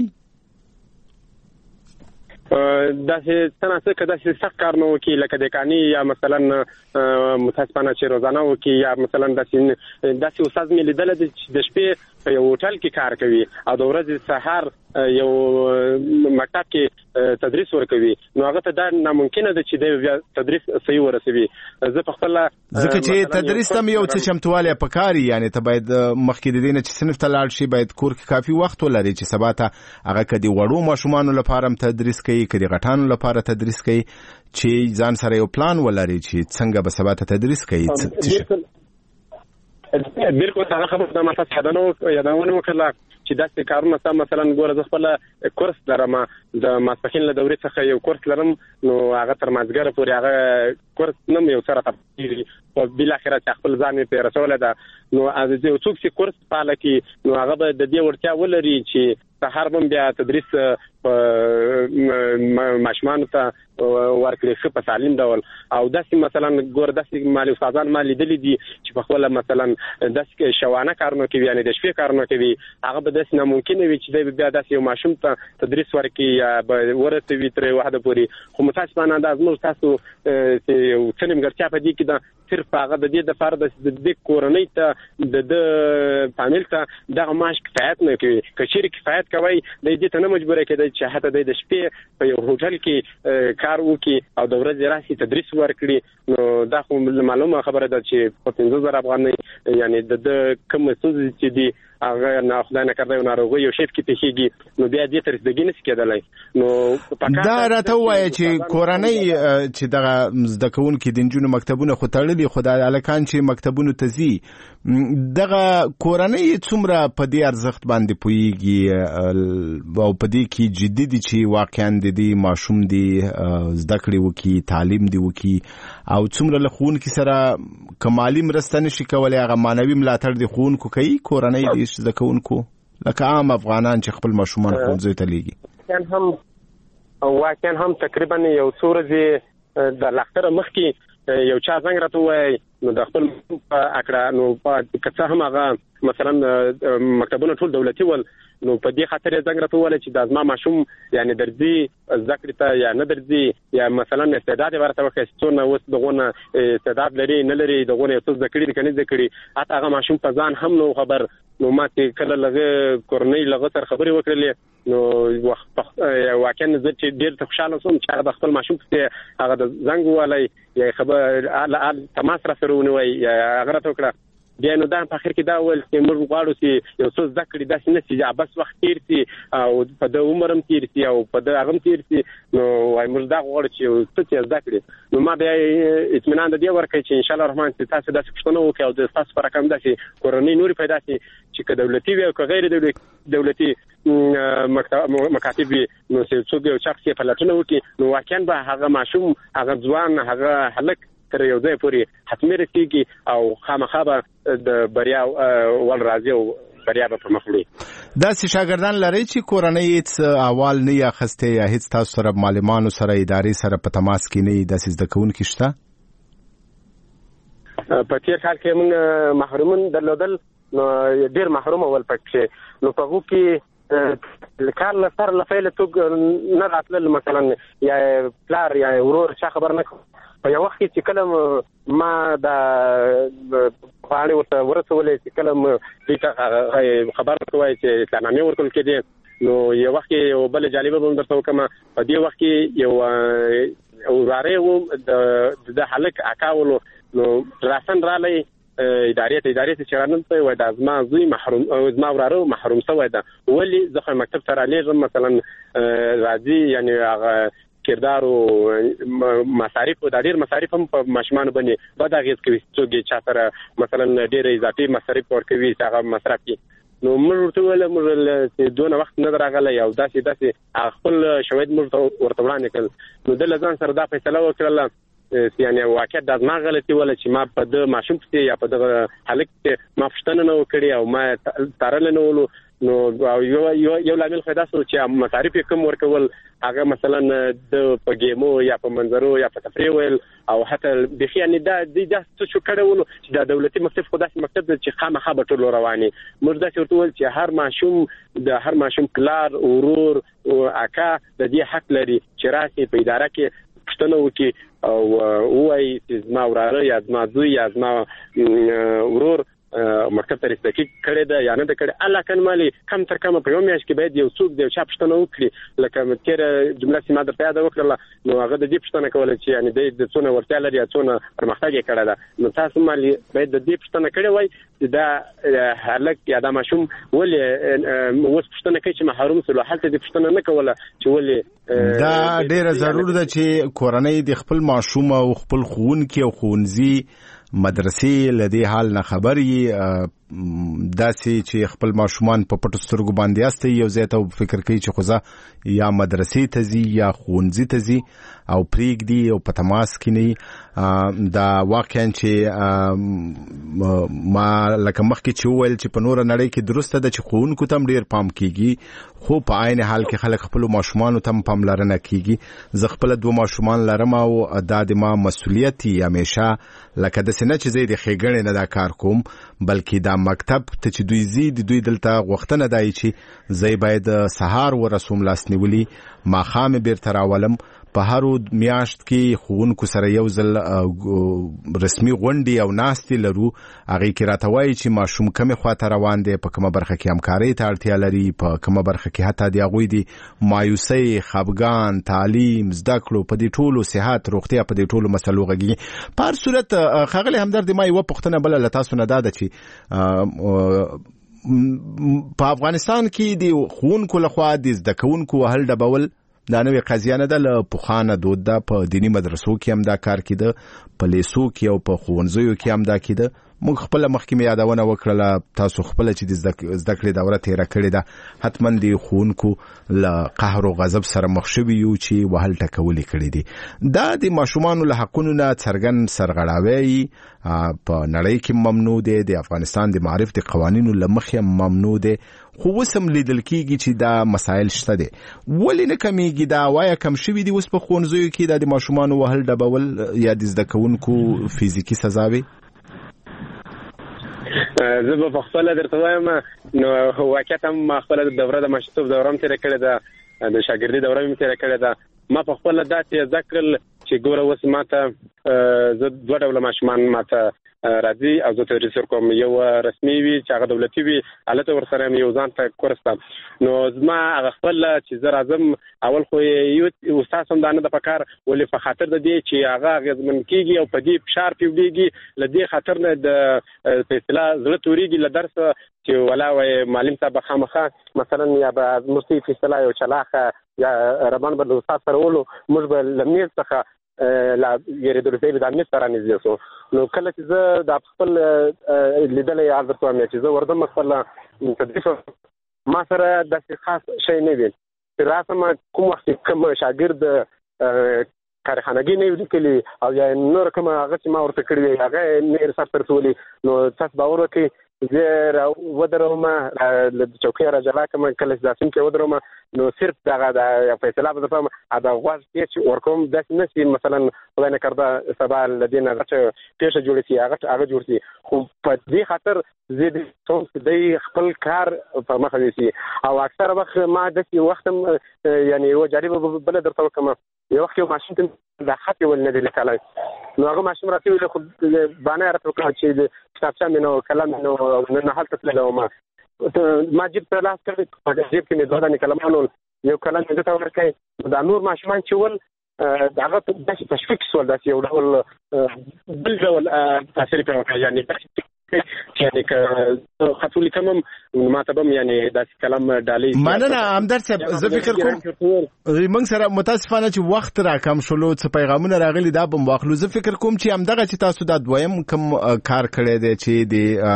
داسې څه ناڅه که داسې سخت کار نه وکړي لکه دهقاني یا مثلا متاسفانه چې روزانه وکړي یا مثلا داسې داسې استاد مې لیدلی دی چې د شپې په یو هوټل کې کار کوي او د ورځې سهار یو مکتب کې تدریس ورکوي، نو هغه ته دا ناممکنه ده چې دی بیا تدریس صحیح ورسوي. زه په خپله ځکه چې تدریس ته یو څه چمتوالی پکار وي، یعنې ته باید مخکې د دې نه چې صنف ته لاړ شي باید کور کې کافي وخت ولري چې سبا ته هغه که د وړو ماشومانو لپاره هم تدریس کوي که د غټانو لپاره تدریس کوي چې ځان سره یو پلان ولري چې څنګه به سبا ته تدریس کوي. بالکل هغه خبره ده ما تاسو یادونه وکړله چې داسې کارونه ستا مثلا ګوره زه خپله کورس لرم د ماسپښین له دورې څخه یو کورس لرم، نو هغه تر مازدیګره پورې هغه کورس نه م یو څه راته کېږي خو بالاخره چې خپل ځان مې پرې رسولی ده. نو یو څوک چې کورس فعاله کړي نو هغه به د دې وړتیا ولري چې سهار به بیا تدریس ماشومانو ته ورکړي ښه په سالم ډول. او داسې مثلا ګوره داسې مالي استادان ما لیدلي دي چې په خپله مثلا داسې شوانه کارونه کوي، یعنې د شپې کارونه کوي، هغه به داسې ناممکنه وي چې دی بیا داسې یو ماشوم ته تدریس ورکړي یا به ورسوي تر یوه حده پورې. خو متاسفانه دا زموږ تاسو یو څه نیمګړتیا په دې کې ده، صرف هغه د دې دپاره د دې کورنۍ ته د ده فامیل ته دغه معاش کفایت نه کوي. که چیرې کفایت کوي دی دې ته نه مجبوره کېدی چې حتی دی د شپې په په یو هوټل کې کار وکړي او د ورځې راشي تدریس ورکړي نو دا خو معلومه خبره ده چې په پنځه زره افغانۍ یعنی د کوم څه چې دی هغه نه خدای نه کړی ناروغي یو شیف کې پیښیږي نو بیا دې تر دې نس کېدلای نو دا راته وایي چې کورنۍ چې دغه زده کوونکي د نجونو مکتبونه خو تړلي خو د الکان چې مکتبونو ته ځي دغه کورنۍ څومره په دې ارزښت باندې پوهیږي او په دې کې جدي دي چې واقعا د دې ماشوم دی زده کړې وکړي تعلیم دی وکړي او څومره له ښوونکي سره کمالي مرسته نشي کولی هغه معنوي ملاتړ د ښوونکو کوي کورنۍ د زده کوونکو لکه عام افغانان چې خپل ماشومان ښوونځیو ته لیږي هم واقعا هم تقریبا یو څو ورځې د لاختره مخکې یو چا زنګ راته ووایي نو د خپل په اکړه نو په کڅه هم هغه مثلا مکتبونه ټول دولتي ول نو په دې خاطر یې زنګ راته وویل چې د ازما ماشوم یعنی درځي زده کړې ته یا نه درځي یا مثلا استعداد ورته وکړي څونه اوس دغونه استعداد لري نه لري دغونه څه زده کړي کني زده کړي اته هغه ماشوم په ځان هم نو خبر نو ماته کله لغه کورنۍ لغه تر خبرې وکړلې نو واقعا زه چې ډېر خوشاله شوم چې هغه خپل ماشوم ته هغه د زنګ والي یا خبر ال تماس را سره ونوي هغه راته وکړه بیا نو دا په اخر کې دا ول چې موږ غواړو چې یو څه ذکر داسې نه چې بس وخت تیر سي او په د عمرم تیر سي او په د هغه تیر سي نو وايي موږ دا غواړو چې څه چې ذکر نو ما بیا اطمینان د دې ورکړي چې ان شاء الله الرحمن چې تاسو داسې پښتنو وکړو د تاسو پر رقم داسې کورنۍ نوري پیدا سي چې که دولتي وي او که غیر دولتي مکاتب نو څوک یو شخص یې پلاتونه وکړي نو واقعا به هغه ماشوم هغه ځوان هغه هلک تر یو ځای پورې حتمي رسیږي او خامخا به د بریا ول راځي او بریا به پرمخ وړي داسې شاګردان لري چې کورنۍ هیڅ احوال نه یا خسته یا هیڅ تاسو سره معلمانو سره ادارې سره په تماس کې نه داسې زده کوونکي شته په تیر کال کې موږ محرومون درلودل نو ډیر محروم ول پکې نو په هغه کې کار لپاره لفعل توګ نه راتلل مثلا یا پلار یا ورور څه خبر نه په یو وخت چې کلم ما د پاڼې ورته ورسولې چې کلم دې خبر کوي چې اعلانامه ورکول کېده نو یو وخت یو بل جالبه به درته وکم په دې وخت کې یو او راره و د حلق اکاولو نو راسن را لې ادارې ته ادارې ته چرانن ته وای د ازما زوی محروم او ازما وراره محروم شوی ده ولی ځکه مکتب سره لېږم مثلا راځي یعنی هغه کردار او مصارف او د ډیر مصارف هم په ماشومان باندې بد اغیز کوي چې چا سره مثلا ډیر اضافي مصارف ورکوي هغه مصرف کوي نو موږ ورته ویل موږ دونه وخت نه راغلی او داسې داسې خپل شواهد موږ ورته وړاندې کړل نو د لزان سره دا فیصله وکړه یعنی واقع د ما غلطي ولا چې ما په د ماشوم کې یا په د هلک ما پښتنه نه وکړي او ما تارل نه ولو نو یو یو یو لامل خدا سو چې مصارف کم ورکول هغه مثلا د پګیمو یا په منظرو یا په تفریح ویل او حتی د خیانه د د څه شو کړهولو چې د دولتي مکتب خدای مکتب چې خامخا به ټول رواني موږ دا چې ورته چې هر ماشوم د هر ماشوم پلار ورور او اکا د دې حق لري چې راسي په اداره کې پښتنه وکي او وای چې زما وراره یا زما زوی یا زما ورور مکتب ته رسېدل کړي دا یا نه د کړي الله کن مالي کم تر کم په یو میاشت کې باید یو څوک د چا پښتنه وکړي لکه تیر جمله سیمه د پیاده وکړه نو هغه د دې پښتنه کوله چې یعنی د څونه ورته لري څونه پرمختګ یې کړی دا نو تاسو مالي باید د دې پښتنه کړي وای چې دا هلک یا دا ماشوم ولې اوس پښتنه کوي چې محروم سره حالت د پښتنه نه کوله چې ولې دا ډیره ضرور ده چې کورنۍ د خپل ماشوم او خپل ښوونکي او ښوونځي مدرسې لدی حال نه خبري داسې چې خپل ماشومان په پټو سترګو باندې استه یو ځای ته فکر کوي چې خوځه یا مدرسې ته ځي یا ښوونځي ته ځي او پریږدي او په تماس کې نه دا واقعا چې ما لکه مخکې چې وویل چې په نوره نړۍ کې درسته ده چې ښوونکو ته هم ډېر پام کېږي خو په عین حال کې خلک خپلو ماشومانو ته هم پاملرنه کېږي زه خپله دوه ماشومان لرم او دا د ما مسؤلیت یي همیشه لکه داسې نه چې زه د ښېګڼې نه دا کار کوم بلکې دا مکتب ته چې دوی زی د دوی دلته غوښتنه دی چې زه باید سهار ورسوم لاس نیولي ماښام بیرته راولم په هر میاشت کې ښوونکو سره یو ځل رسمي غونډې او ناستې لرو. هغې کې راته وایي چې ماشوم کومې خواته روان دی، په کومه برخه کې همکارۍ ته اړتیا لري، په کومه برخه کې حتی د هغوی د مایوسۍ، خفګان، تعلیم، زده کړو، په دې ټولو صحت، روغتیا، په دې ټولو مسلو غږیږي. په هر صورت ښاغلی همدرد، ما یوه پوښتنه بله له تاسو نه دا ده چې په افغانستان کې د ښوونکو لخوا د زده کوونکو وهل ډبول دا نوې قضیه نه ده، له پخوانه دود ده. په دیني مدرسو کې هم دا کار کېده، په لیسو کې او په ښوونځیو کې هم دا کېده. موږ خپله مخکې مې یادونه وکړله، تاسو خپله چې د زده کړې دوره تېره کړې ده، حتما د ښوونکو له قهر او غضب سره مخ شوي یو چې وهل ټکول یې کړي دي. دا د ماشومانو له حقونو نه څرګند سرغړاوی په نړۍ کې ممنوع دی، د افغانستان د معارف د قوانینو له مخې ممنوع دی، خو اوس هم لیدل کېږي چې دا مسایل شته دي. ولې نه کمیږي دا؟ وایه کم شوي دي اوس په ښوونځیو کې دا د ماشومانو وهل ډبول یا د زده کوونکو فزیکي سزاوې؟ زه به په خپله درته وایم، نو واقعیت هم ما خپله دوره د ماشومتوب دوره هم تېره کړې ده، د شاګردي دوره مې تېره کړې ده. ما په خپله داسې زده کړل چې ګوره اوس ما ته زه دوه ډوله ماشومان ما ته راځي او زه تدریس ورکوم. یو رسمي وي چې هغه دولتي وي، هلته ورسره یو ځان ته کورس ده. نو زما هغه خپل چې زه راځم، اول خو یو استاد هم دا نه ده په کار، ولې په خاطر د دې چې هغه اغېزمن کېږي او په دې فشار پیوډېږي، له دې خاطر نه د په اصطلاح زړه تورېږي له درسه چې ولا وایي معلم صاحب به خامخا مثلا یا به زموږ په اصطلاح یو چلاخه یا ربان به د استاد سره ولو، موږ به له میز څخه لا یریدلو ته د میز سره نږدې سو. نو کله چې زه د خپل لیدلې یاد درته وایم چې زه وردم خپل تدریس، ما سره داسې خاص شی نه وي چې راسم کوم وخت کوم شاګرد کارخانګي نه لیکلي او یا نور کوم هغه چې ما ورته کړی هغه نه رسالت ترسولي. نو تاسو باور وکړئ زه ودروم له چوکۍ را جلا کوم، کله چې داسې کې ودروم نو صرف دغه د فیصله به درته دا غواړ چې ورکوم داسې نه چې مثلا خدای نه کړه سبا له دې نه غټه پیښه جوړه شي، هغه هغه جوړ شي. خو په دې خاطر زه د څو د خپل کار په مخه وسی او اکثر وخت ما د وخت یعنی و جالب بل درته کوم یو وخت یو ماشین ته د خط ول نه دی لیکلای، نو هغه ماشین راته ویل خو باندې راته وکړ چې کتابچه مې نو کلم نو نه حالت تلله ما ما جیب ته لاس کړی، په جیب کې مې دوه دانې کلمانو یو کلم مې ته ورکړی. دا نور ماشومان چې ول دغه داسې تشویق سول، داسې یو ډول بل ډول تاثیر پرې وکړ، یعنې یعنی که خطو لیکمم ما ته بم یعنی داسې کلم ډالۍ. مننه همدرد صاحب، زه فکر کوم موږ سره متاسفانه چې وخت را کم شلو، څه پیغامونه راغلي دا بم واخلو. زه فکر کوم چې همدغه چې تاسو دا دویم کوم کار کړی دی چې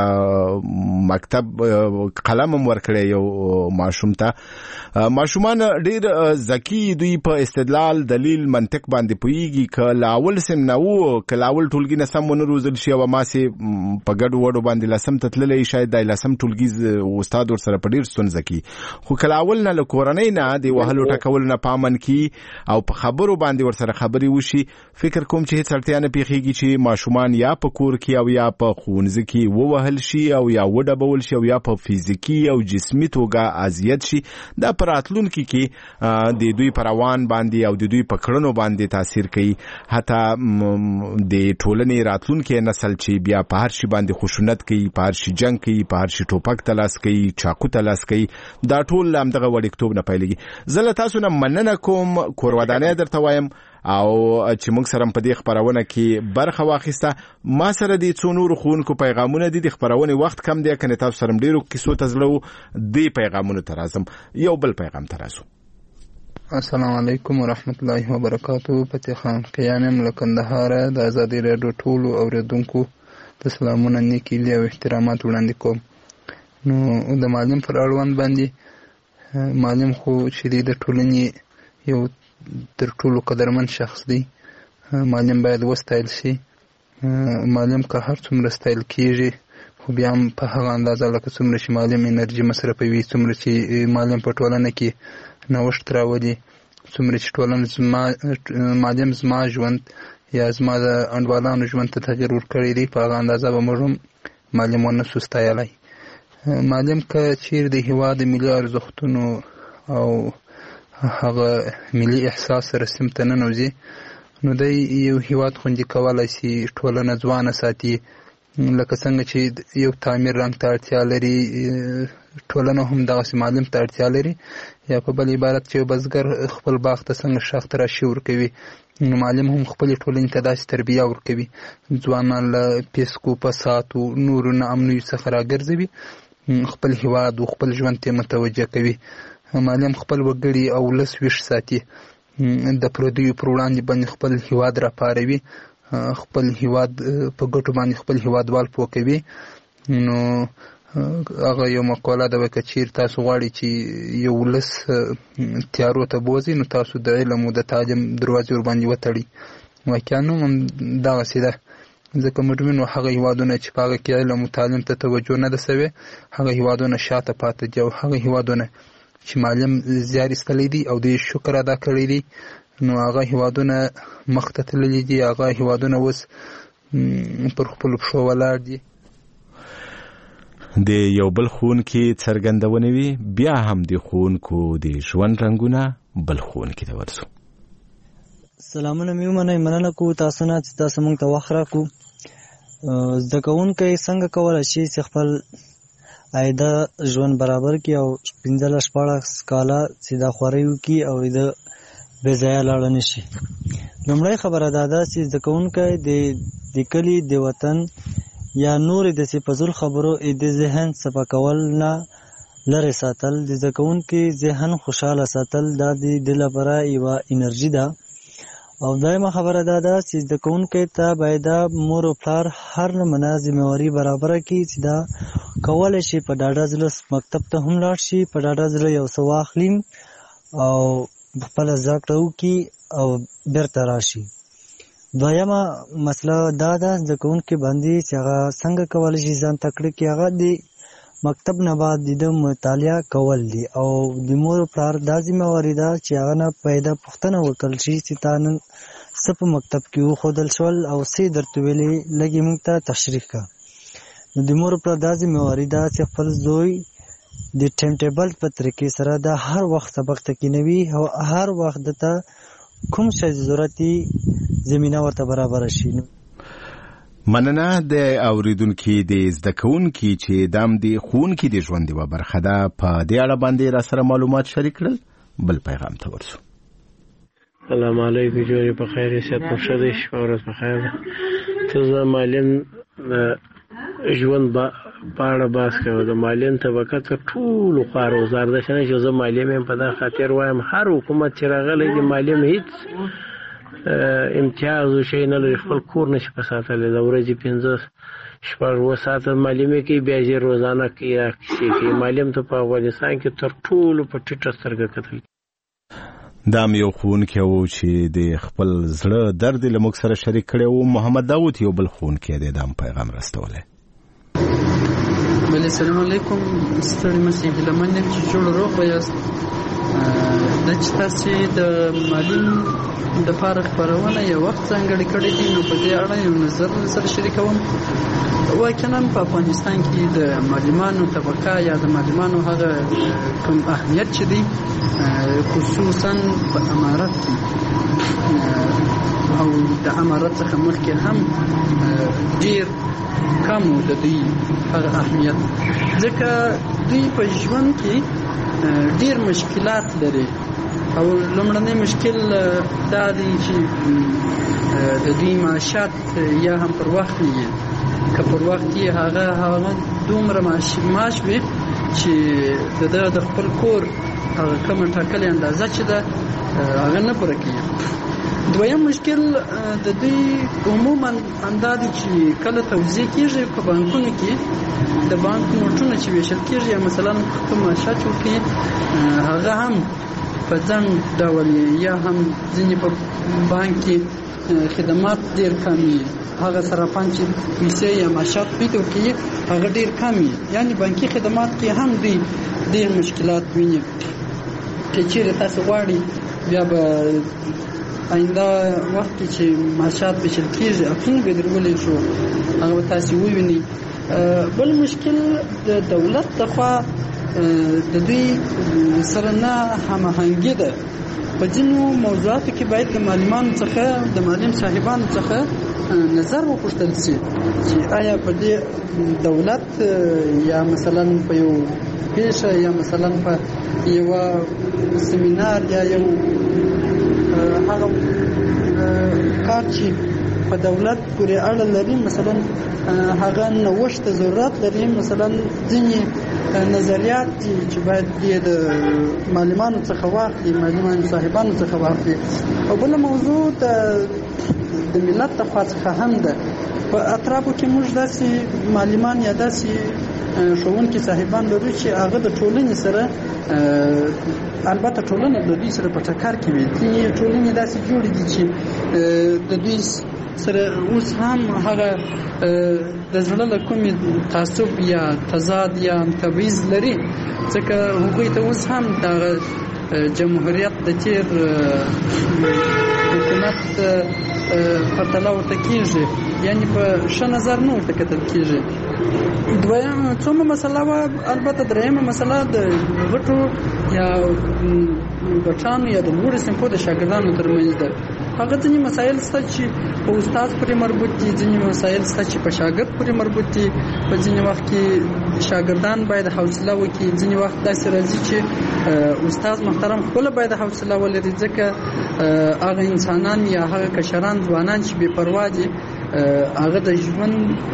د مکتب قلم هم ورکړی یو ماشوم ته، ماشومان ډیر ذکي، دوی په استدلال، دلیل، منطق باندې پوهیږي. که لاول سم نه وو، که لاول ټولګي نه سم ونه روزل شي او ما سي په ګډ وړو باندې لسم تتللی، شاید د لسم ټولګي استاد ور سره په ډیر ستونزه کی. خو کله اول نه له کورنۍ نه د وهلو ټکول نه پامن کی او په خبرو باندې ور سره خبري وشي، فکر کوم چې هیڅ اړتیا نه پیخیږي چې ماشومان یا په کور کې او یا په ښوونځي کې ووهل شي او یا وډبول شي او یا په فزیکی او جسمي توګه اذیت شي. دا پر راتلونکي کې د دوی پر روان باندې او د دوی په کړنو باندې تاثیر کوي. حتی د ټولنې راتلونکي نسل چې بیا په هر شي باندې خشونت کوي، په هر شي جنگ کوي، په هر شي ټوپک تلاس کوي، چاقو تلاس کوي، دا ټول همدغه وړکتوب نه پیلېږي. زه له تاسو نه مننه کوم، کور ودانۍ درته وایم او چې موږ سره په دې خبرونه کې برخه واخیسته. ما سره د څو نورو ښوونکو پیغامونه دي، د خبرونې وخت کم دی، کنه تاسو سره ډیرو کیسو ته زړه دی پیغامونه ته راځم. یو بل پیغام ته راځو. السلام علیکم ورحمت الله وبرکاتو. فتح خان قیانم له کندهار د ازادي راډیو ټولو اوریدونکو د سلامونه نیکی لی او احترامات وړاندې کوم. نو د معلم پر اړوند باندې، معلم خو چې د ټولنې یو تر ټولو قدرمن شخص دی، معلم باید وستایل شي. معلم که هر څومره ستایل کیږي خو بیا هم په هغه اندازه لکه څومره چې معلم انرژي مصرفوي، څومره چې معلم په ټولنه کې نوښت راولي، څومره چې ټولنه زما معلم زما ژوند یا زما د انډوالانو ژوند ته تغیر ورکړی دی، په هغه اندازه به موږ هم معلم ونه سو ستایلی. معلم که چیرې د هېواد د ملي ارزښتونو او هغه ملي احساس سره سیم ته ننوځي نو دی یو هیواد خوندي کولی شي ټولنه ځوانه ساتي لکه څنګه چې یو تعمیر رنګ ته اړتیا لري ټولنه هم دغسې معلم ته اړتیا لري یا په بل عبارت چې بزګر خپل باغ ته څنګه شاخ ته راشي ورکوي نو معلم هم خپلې ټولنې ته داسې تربیه ورکوي ځوانان له پیسکو فسادو نورو ناامنیو څخه راګرځوي خپل هیواد او خپل ژوند ته متوجه کوي معلم خپل وګړي او ولس ویښ ساتي د پردیو پر وړاندې باندې خپل هیواد راپاروي خپل هیواد په ګټو باندې خپل هیوادوال پوه کوي نو هغه یو مقوله ده که چیرې تاسو غواړئ چې یو ولس تیارو ته بوځي نو تاسو د علم او د تعلیم دروازې ورباندې وتړئ واقعا نوم هم دغسې ده ځکه موږ وینو هغه هیوادونه چې په هغه کې علم او تعلیم ته توجه نه ده سوې هغه هیوادونه شاته پاتې دي او هغه هیوادونه چې معلم زیار ایستلی دی او د شکر ادا کړی دی نو هغه هیوادونه مخته تللي دي هغه هیوادونه اوس پر خپلو پښو ولاړ دي. د یو بل ښوونکي څرګندونې وي بیا هم د ښوونکو د ژوند رنګونه بل ښوونکي ته ورځو. سلامونه مې ومنئ مننه کوو تاسو نه چې تاسو موږ ته وخت راکړو. زده کوونکی څنګه کولی شي چې خپل عایده ژوند برابر کړي او پنځلس شپاړس کاله چې دا خوارۍ وکړي او د بې ځایه لاړه نه شي. لومړی خبره دا ده چې زده کوونکی د کلي د وطن یا نورې داسې فضول خبرو د ذهن صفا کول نه لرې ساتل د زده کوونکي ذهن خوشحاله ساتل دا د دې لپاره یوه انرژي ده. او دویمه خبره دا ده چې زده کوونکی ته باید مور او پلار هر نمونه ذمهواري برابره کړي چې دا کولی شي په ډاډه زړه مکتب ته هم لاړ شي په ډاډه زړه یو څه واخلي او خپله زده کړه وکړي او بیرته راشي. دویمه مسله دا ده زده کوونکي باندې چې هغه څنګه کولی شي ځان تکړه کړي هغه د مکتب نه بعد د مطالعه کول دي او د مور او پلار دا ذمهواري ده چې هغه نه پیدا پوښتنه وکړل شي چې تا نن څه په مکتب کې وښودل شول او څه یې درته ویلې لږ یې موږ ته تشریح کړه. نو د مور او پلار دا ذمهواري ده چې خپل زوی د ټایم ټیبل په طریقې سره د هر وخت سبق ته کینوي او هر وخت دته کوم شی ضرورت زمینه ورته برابره شي. مننه د اوریدونکي د زده کوونکي چې دام د ښوونکي د ژوند یوه برخه ده په دې اړه باندې را سره معلومات شریک کړل. بل پیغام ته ورسو. سلام علیکم جوړې په خیر صحت مو ښه دی شپه ورځ په خیر ده. ته زه معلم ژوند په اړه بحث کوو. د معلم طبقه تر ټولو خوار وزار ده چې نه چې زه معلم یم په دا خاطر وایم هر حکومت چې راغلی د معلم هیڅ امتیاز او شی نه لري خپل کور نشي په ساتلی د ورځې پنځه شپږ اووه ساعته معلمي کوي بیا یې روزانه کوي یا کیسې کوي. معلم ته په افغانستان کې تر ټولو په ټیټه سترګه کتل. دا م یو ښوونکی و چې د خپل زړه درد له موږ سره شریک کړی و. محمد داود یو بل ښوونکی دی دا م پیغام رسولی. بله سلام علیکم ستړي مشئ هیله یم چې جوړ روغ به یاست. دا چې تاسې د معلم دپاره خپرونه یو وخت ځانګړی کړی دی نو په دې اړه یو نظر سره شریکوم. واقعا په افغانستان کې د معلمانو طبقه یا د معلمانو هغه کوم اهمیت چې دی خصوصا په امارت کې او د امارت څخه مخکې هم ډیر کم و د دوی هغه اهمیت ځکه دوی په ژوند کې ډیر مشکلات لري او لومړنی مشکل دا دی چې د دوی معاشات یا هم پر وخت نه که پر وخت یې هغه هغه دومره معاش وي چې د ده د خپل کور هغه کومه ټاکلې اندازه چې ده هغه نه پوره کوي. دویم مشکل د دوی عموما همدا دی چې کله توزیع کېږي په بانکونو کې د بانک نوټونه چې ویشل کېږي یا مثلا کوم معاشات ورکوي هغه هم په ځنډ ډول یا هم ځینې په بانک کې خدمات ډېر کم وي هغه صرافان چې پیسې یا معاشات دوی ته ورکوي هغه ډېر کم وي یعنې بانکي خدمات کې هم دوی ډېر مشکلات ویني. که چیرې تاسو غواړئ بیا به آینده وخت کې چې معاشات ویشل کېږي څنګه به درولې شو هغه به تاسې ووینئ. بل مشکل د دولت لخوا د دوی سره نه هماهنګي ده. په ځینو موضوعاتو کې باید د معلمانو څخه د معلم صاحبانو څخه نظر وپوښتل شي چې آیا په دې دولت یا مثلا په یو پیښه یا مثلا په یو سیمینار یا یو هغه کار چې په دولت پورې اړه لري مثلا هغه نوښت ضرورت لري، مثلا ځینې نظریات چې باید د معلمانو څخه واخلي، معلمانو صاحبانو څخه واخلي. او بل موضوع د د ملت د خوا څخه هم ده. په اطرافو کې موږ داسې معلمان یا داسې ښوونکي صاحبان لرو چې هغه د ټولنې سره البته ټولنه د دوی سره په ټکر کې وي. ځینې ټولنې داسې جوړې دي چې د دوی سره اوس هم هغه د زړه له کومې تعصب یا تضاد یا تبعیض لري، ځکه هغوی ته اوس هم دغه جمهوریت د تیر حکومت پرتله ورته کېږي، یعنې په ښه نظر نه ورته کتل کېږي. دویم څومره مسله وه. البته دریمه مسله د غټو یا غټانو یا د لوړو صنفو د شاګردانو ترمنځ ده. هغه ځینې مسایل شته چې په استاد پورې مربوط دي، ځینې مسایل شته چې په شاګرد پورې مربوط دي. په ځینې وخت کې شاګردان باید حوصله وکړي، ځینې وخت داسې راځي چې استاد محترم خپله باید حوصله ولري، ځکه هغه انسانان یا هغه کشران ځوانان چې بې پروا دي هغه د ژوند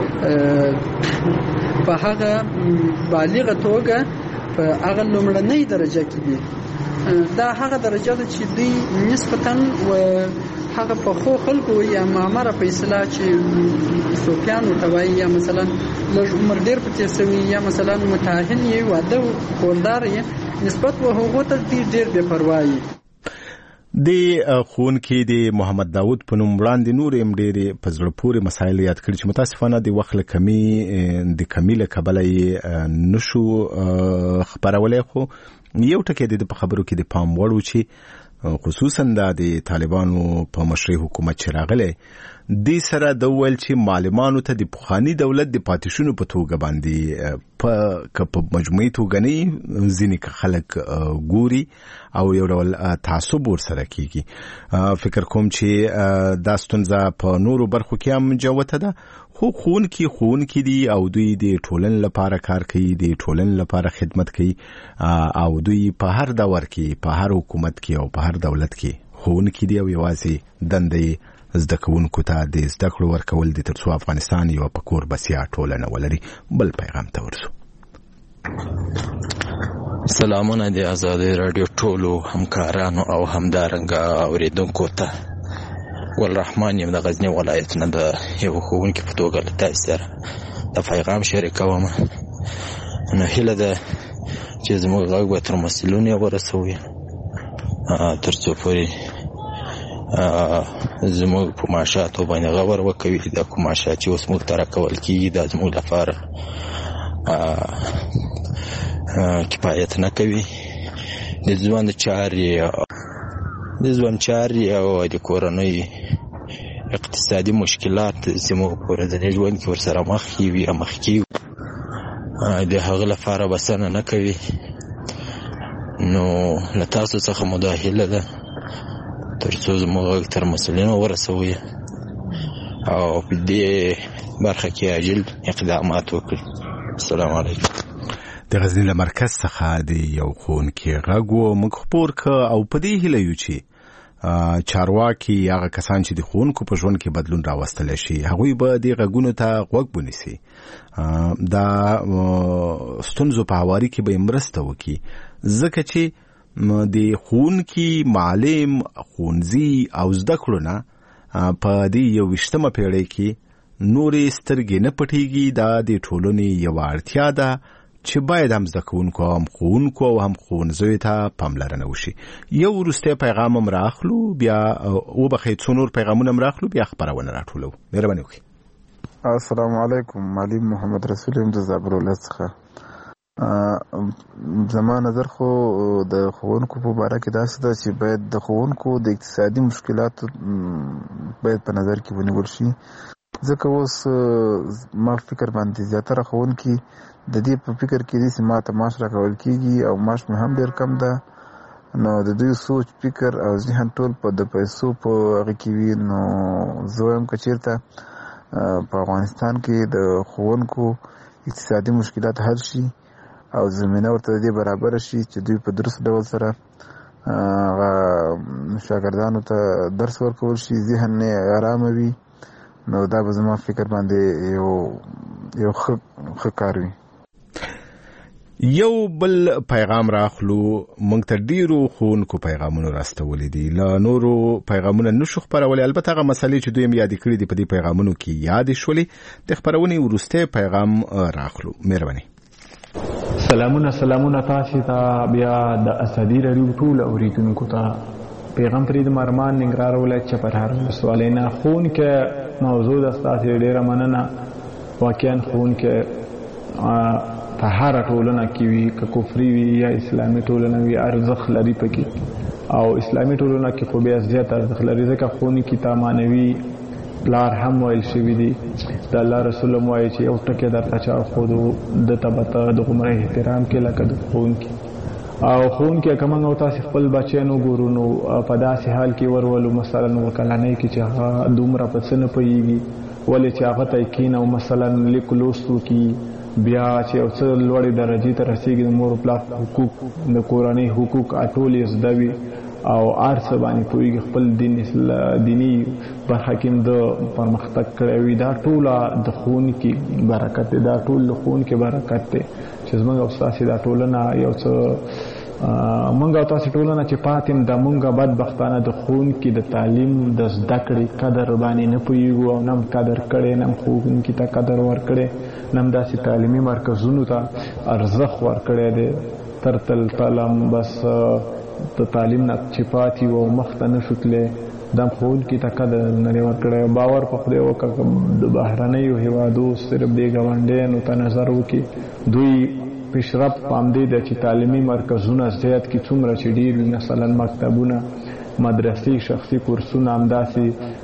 په هغه بالغه توګه په هغه لومړنۍ درجه کې دي. دا هغه درجه ده چې دوی نسبتاً و هغه په خو خلکو یا معمره په اصطلاح چې صوفیان ورته وایي، یا مثلا لږ عمر ډېر په تېر شوي، یا مثلا متأهل یې واده خوندار یې، نسبت و هغو ته دوی ډېر بې پروا یي. د ښوونکي د محمد داود په نوم وړاندې نور هم ډېرې په زړه پورې مسایل یاد کړي چې متاسفانه د وخت له کمي د کمي له کبله یې نشو خپرولی. خو یو ټکی د په خبرو کې د پام وړ و چې خصوصا دا د طالبانو په مشرۍ حکومت چې راغلی دې سره د وویل چې معلمانو ته د پخواني دولت د پاتې شونو په توګه باندې په په مجموعي توګه نه ځینې خلک ګوري او یو ډول تعصب ورسره کیږي. فکر کوم چې دا ستونزه په نورو برخو کې هم جوته ده، خو ښوونکي ښوونکي دي او دوی د ټولنې لپاره کار کوي، د ټولنې لپاره خدمت کوي، او دوی په هر دور کې په هر حکومت کې او په هر دولت کې ښوونکي دي او یوازې دندې زده کوونکو ته د زده کړو ورکول دي ترڅو افغانستان یو په کور بسیا ټولنه ولري. بل پیغام ته ورسو. سلامونه د آزادۍ راډیو ټولو همکارانو او همدارنګه اوریدونکو ته. ولرحمان یم د غزني ولایت نه د یو ښوونکي په توګه له تاسو سره د پیغام شریکوم. نو هیله ده چې زموږ غږ به تر مسؤلینو ورسوي ترڅو پورې زموږ په معاشاتو باندې غور وکوي. دا کوم معاشات چې اوس موږ ته راکول کېږي دا زموږ لپاره کفایت نه کوي. د ژوند چارې د ژوند چارې او د کورنۍ اقتصادي مشکلات زموږ په ورځني ژوند کې ورسره مخ وي او مخ کېږي، د هغه لپاره بسنه نه کوي. نو له تاسو څخه مو دا هیله ده ترڅو زموږ تر مسؤلینو ورسوي او په دې برخه کې عاجل اقدامات وکړي. السلام علیکم. د غزني له مرکز څخه د یو ښوونکي غږ و موږ خپور که او په دې هیله یو چې چارواکي هغه کسان چې د ښوونکو په ژوند کې بدلون راوستلی شي هغوی به دې غږونو ته غوږ ونیسي، دا ستونزو په هواري کې به یې مرسته وکړي، ځکه چې د ښوونکي معلم ښوونځي او زده کړو نه په دې یو ویشتمه پیړۍ کې نورې سترګې نه پټېږي. دا د ټولنې یوه اړتیا ده چې باید هم زده کوونکو هم ښوونکو او هم ښوونځیو ته پاملرنه وشي. یو وروستی پیغام هم راخلو، بیا وبخئ څو نور پیغامونه هم راخلو، بیا خپرونه راټولو. مهرباني وکړئ. السلام علیکم. معلم محمد رسول یم د زابل ولایت څخه. زما نظر خو د ښوونکو په باره کې داسې ده چې باید د ښوونکو د اقتصادي مشکلاتو باید په نظر کې ونیول شي، ځکه اوس ما فکر باندې زیاتره ښوونکي د دې په فکر کې دي چې ما ته معاش راکول کېږي او معاش مې هم ډېر کم ده. نو د دوی سوچ فکر او ذهن ټول په د پیسو په هغه کې وي. نو زه وایم که چېرته په افغانستان کې د ښوونکو اقتصادي مشکلات حل شي او زمینه ورته د دې برابره شي چې دوی په درست ډول سره هغه شاګردانو ته درس ورکول شي، ذهن یې ارامه وي، نو دا به زما فکر باندې یو یو ښه کار وي. یو بل پیغام راخلو، موږ ته ډیرو ښوونکو پیغامونه راستولي دي، له نورو پیغامونه نشو خپرولی. البته هغه مسلې چې دوی هم یادې کړي دي په دې پیغامونو کې یادې شولې. د خپرونې وروستی پیغام راخلو. مهرباني. سلامونه سلامونه تاسو ته بیا د اسدی رادیو ټول اوریدونکو ته. پیغام فرید مرمان ننګرهار ولایت چپرهار ولسوالۍ نه. ښوونکی موضوع د تاسو ډیره مننه. واقعا ښوونکی په هر ټولنه کې وي، که کفري وي یا اسلامي ټولنه وي، ارزښت لري پکې. او اسلامي ټولنه کې خو بیا زیات ارزښت لري، ځکه ښوونکي ته معنوي پلار هم ویل شوي دي. د الله رسول هم وایي چې یو ټکی درته چا ښودو ده ته به ته د هغومره احترام کې لکه د ښوونکي. او ښوونکي که موږ او تاسې خپل بچیان وګورو نو په داسې حال کې ورولو، مثلا اوه کلنۍ کې چې هغه دومره په څه نه پوهېږي، ولې چې هغه ته یې کښېنو مثلا لیک لوست وکړي، بیا چې یو څه لوړې درجې ته رسېږي، د مور پلار حقوق، د کورنۍ حقوق ټول یې زده وي او هر څه باندې پوهېږي، خپل دین دیني برخه کې هم د پرمختګ کړی وي. دا ټوله د ښوونکي برکت دی، دا ټول د ښوونکي برکت دی چې زموږ او ستاسې دا ټولنه یو څه موږ او تاسې ټولنه چې پاتې م دا موږ بدبختانه د ښوونکي د تعلیم د زده کړې قدر باندې نه پوهېږو او نه هم قدر کړی، نه هم ښوونکي ته قدر ورکړی، نه هم داسې تعلیمي مرکزونو ته ارزښت ورکړی دی. تر تل تلم بس د تعلیم نه چې پاتې و او مخ ته نه شو تللی، دا هم ښوونکي ته قدر نه دی ورکړی. باور په خدای وکړه د بهرنیو هېوادو صرف دې ګاونډیانو ته نظر وکړي، دوی پیشرفت په همدې ده چې تعلیمي مرکزونه زیات کړي، څومره چې ډېر وي، مثلا مکتبونه، مدرسې، شخصي کورسونه، همداسې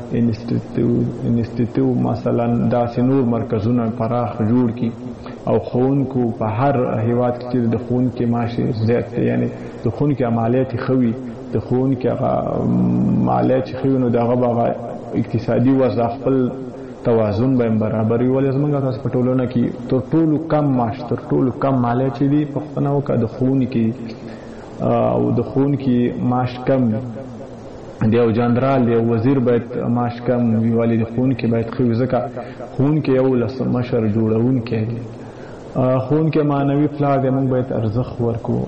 انسټیټیوټ مثلا داسې نور مرکزونه پراخ جوړ کړي. او ښوونکو په هر هېواد کې چې د ښوونکي معاش زیات دی، یعنې د ښوونکي عملیات یې ښه وي، د ښوونکي هغه عملیات چې ښه وي نو د هغه به هغه اقتصادي وضع خپل توازن به هم برابر وي. ولې زموږ تاسو په ټولنه کې تر ټولو کم معاش، تر ټولو کم مالیات چې دي پوښتنه وکړه د ښوونکي، او د ښوونکي معاش کم دی، یو جنرال دی، یو وزیر باید معاش کم وي، ولې د ښوونکي باید ښه وي، ځکه ښوونکي یو ولسمشر جوړونکی دی، ښوونکي معنوي پلار دی، موږ باید ارزښت ورکړو.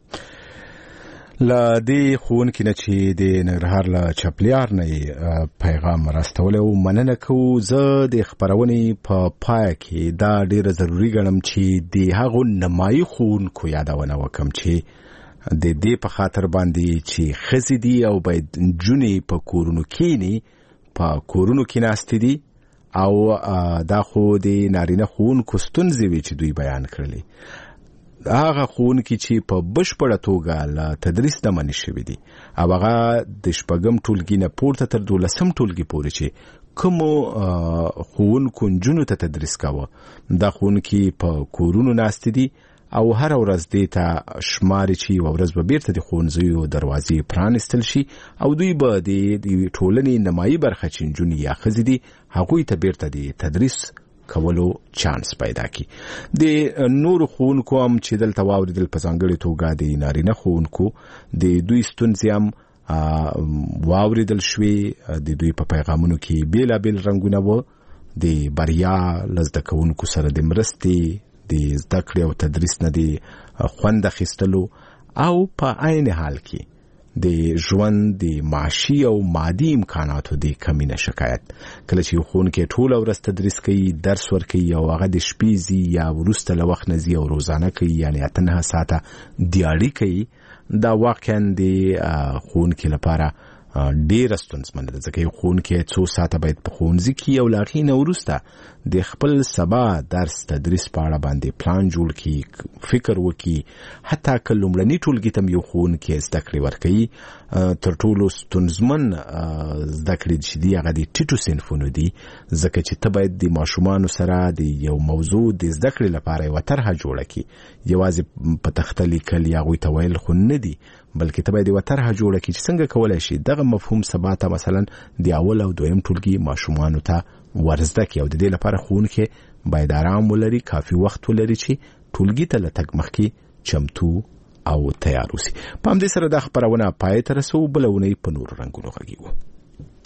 له دې ښوونکي نه چې د ننګرهار له چپلیار نه پیغام راستولی و مننه کوو. زه د خپرونې په پای کې دا ډېره ضروري ګڼم چې د هغو نمایي ښوونکو یادونه وکړم چې د دې په خاطر باندې چې ښځې دي او باید نجونې په کورونو کښېني، په کورونو کې ناستې دي، او دا خو د نارینه ښوونکو ستونزې وې چې دوی بیان کړلې. هغه ښوونکي چې په بشپړه توګه له تدریس نه منع شوي دي، او هغه د شپږم ټولګي نه پورته تر دولسم ټولګي پورې چې کومو ښوونکو نجونو ته تدریس کاوه، دا ښوونکي په کورونو ناستې دي او هر ورځ دې ته شماري چې یوه ورځ به بیرته د ښوونځیو دروازې پرانیستل شي او دوی به د ټولنې نمایي برخه چې نجونې یا ښځې دي هغوی ته بیرته د تدریس کولو چانس پیدا کی. د نورو ښوونکو هم چې دلته واوریدل، په ځانګړې توګه د نارینه ښوونکو د دوی ستونزې هم واوریدل شوې. د دوی په پیغامونو کې بیلابیل رنګونه و، د بریا له زده کوونکو سره د مرستې، د زده کړې او تدریس نه د خوند اخیستلو، او په عین حال کې د ژوند د معاشي او مادي امکاناتو د کمی نه شکایت. کله چې یو ښوونکی ټوله ورځ تدریس کوي، درس ورکوي، او هغه د شپې ځي یا وروسته له وخت نه ځي او روزانه کوي، یعنې اته نهه ساعته دیاري کوي، دا واقعا د ښوونکي لپاره ډیر ستونزمن ده، ځکه یو ښوونکی څو ساعته باید په ښوونځي کې او له هغې نه وروسته د خپل سبا درس تدریس په اړه باندې پلان جوړ کړي، فکر وکړي. حتی که لومړني ټولګي ته یو ښوونکی زده کړې ورکوي، تر ټولو ستونزمن زده کړې چې دي هغه د ټیټو صنفونو دي، ځکه چې ته باید د ماشومانو سره د یو موضوع د زده کړې لپاره یوه طرحه جوړه کړي. یوازې په تخته لیکل یا هغوی ته ویل خو نه دي، بلکې ته باید یوه طرحه جوړه کړي چې څنګه کولی شي دغه مفهوم سبا ته مثلا د اول او دویم ټولګي ماشومانو ته ورزده کړي. او د دې لپاره ښوونکی باید آرام ولري، کافي وخت ولري چې ټولګي ته له تګ مخکې چمتو او تیار اوسي. په همدې سره دا خپرونه پای ته رسوو. بله اونۍ په نورو رنګونو غږیږو.